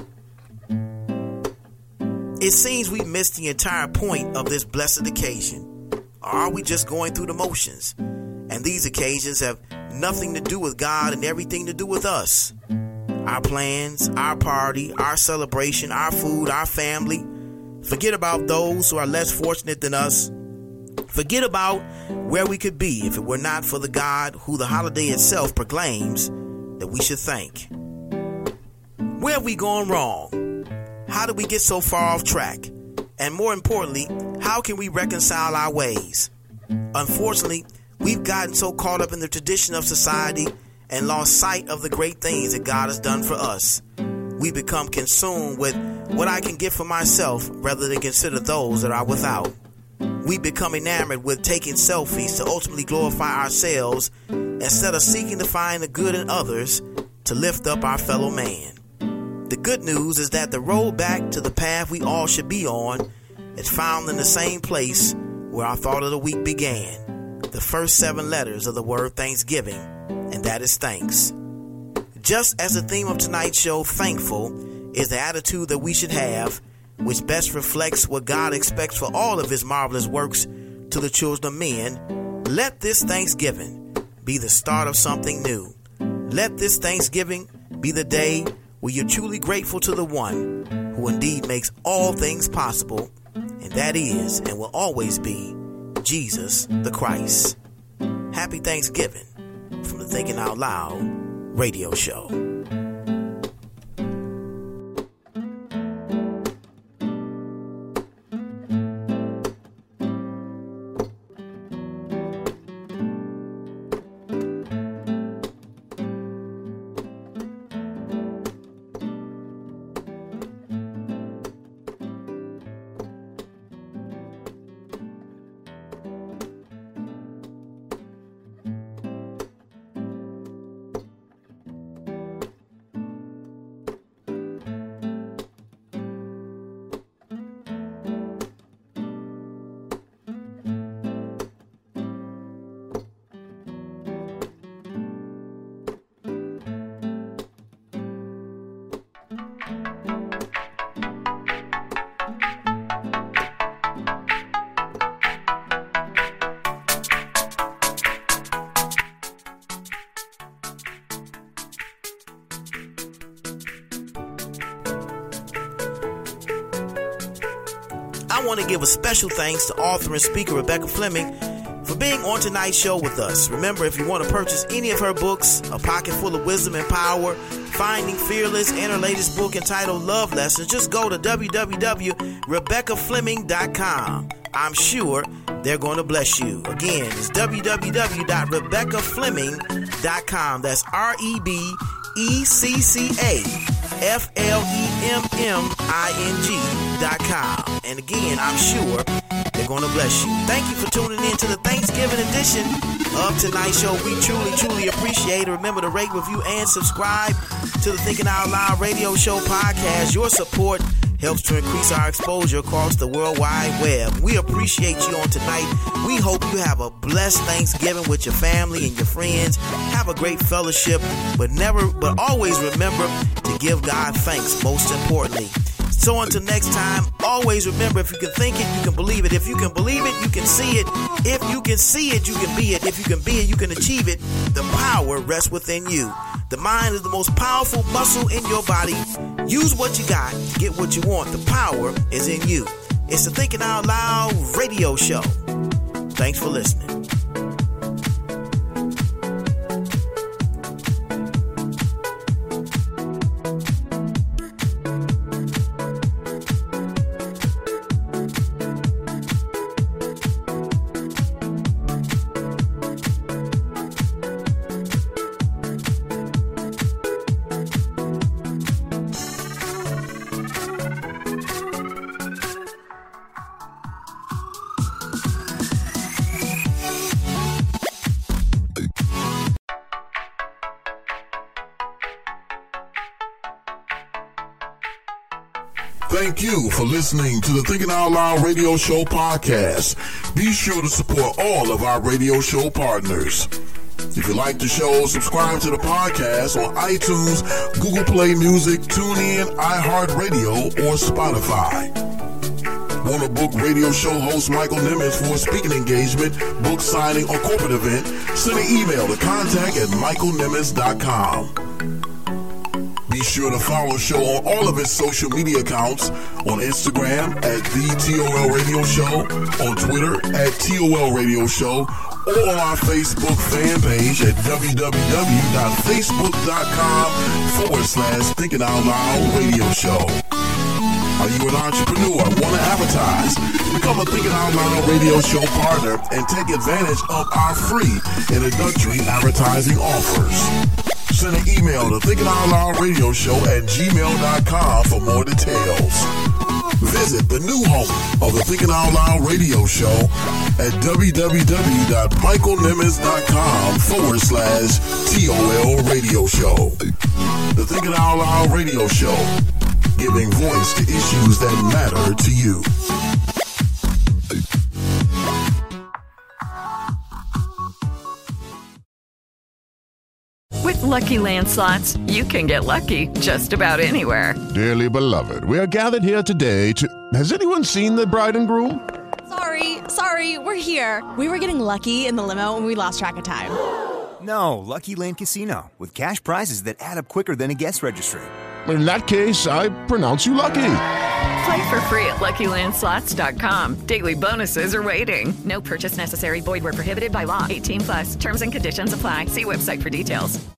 It seems we missed the entire point of this blessed occasion. Or are we just going through the motions? And these occasions have nothing to do with God and everything to do with us. Our plans, our party, our celebration, our food, our family. Forget about those who are less fortunate than us. Forget about where we could be if it were not for the God who the holiday itself proclaims that we should thank. Where have we gone wrong? How did we get so far off track? And more importantly, how can we reconcile our ways? Unfortunately, we've gotten so caught up in the tradition of society and lost sight of the great things that God has done for us. We become consumed with what I can get for myself rather than consider those that are without. We become enamored with taking selfies to ultimately glorify ourselves instead of seeking to find the good in others to lift up our fellow man. The good news is that the road back to the path we all should be on is found in the same place where our thought of the week began. The first seven letters of the word Thanksgiving, and that is thanks. Just as the theme of tonight's show, thankful, is the attitude that we should have, which best reflects what God expects for all of his marvelous works to the children of men, let this Thanksgiving be the start of something new. Let this Thanksgiving be the day where you're truly grateful to the one who indeed makes all things possible, and that is and will always be Jesus the Christ. Happy Thanksgiving from the Thinking Out Loud radio show. I want to give a special thanks to author and speaker Rebecca Fleming for being on tonight's show with us. Remember, if you want to purchase any of her books, A Pocket Full of Wisdom and Power, Finding Fearless, and her latest book entitled Love Lessons, just go to w w w dot rebecca fleming dot com. I'm sure they're going to bless you. Again, it's w w w dot rebecca fleming dot com. That's R E B E C C A F L E M M I N G dot com. And again, I'm sure they're going to bless you. Thank you for tuning in to the Thanksgiving edition of tonight's show. We truly, truly appreciate it. Remember to rate, review, and subscribe to the Thinking Out Loud radio show podcast. Your support helps to increase our exposure across the World Wide Web. We appreciate you on tonight. We hope you have a blessed Thanksgiving with your family and your friends. Have a great fellowship, but never, but always remember to give God thanks, most importantly. So until next time, always remember, if you can think it, you can believe it. If you can believe it, you can see it. If you can see it, you can be it. If you can be it, you can achieve it. The power rests within you. The mind is the most powerful muscle in your body. Use what you got to get what you want. The power is in you. It's the Thinking Out Loud radio show. Thanks for listening. Thank you for listening to the Thinking Out Loud Radio Show podcast. Be sure to support all of our radio show partners. If you like the show, subscribe to the podcast on iTunes, Google Play Music, TuneIn, iHeartRadio, or Spotify. Want to book radio show host Michael Nimmons for a speaking engagement, book signing, or corporate event? Send an email to contact at michael nimmons dot com. Be sure to follow the show on all of its social media accounts, on Instagram at the T O L Radio Show, on Twitter at T O L Radio Show, or on our Facebook fan page at www.facebook.com forward slash Thinking Out Loud Radio Show. Are you an entrepreneur? Want to advertise? Become a Thinking Out Loud Radio Show partner and take advantage of our free introductory advertising offers. Send an email to Thinking Out Loud Radio Show at gmail dot com for more details. Visit the new home of the Thinking Out Loud Radio Show at www.michaelnimmons.com forward slash TOL Radio Show. The Thinking Out Loud Radio Show, giving voice to issues that matter to you. With Lucky Land Slots, you can get lucky just about anywhere. Dearly beloved, we are gathered here today to... Has anyone seen the bride and groom? Sorry, sorry, we're here. We were getting lucky in the limo and we lost track of time. No, Lucky Land Casino, with cash prizes that add up quicker than a guest registry. In that case, I pronounce you lucky. Play for free at lucky land slots dot com. Daily bonuses are waiting. No purchase necessary. Void where prohibited by law. eighteen plus. Terms and conditions apply. See website for details.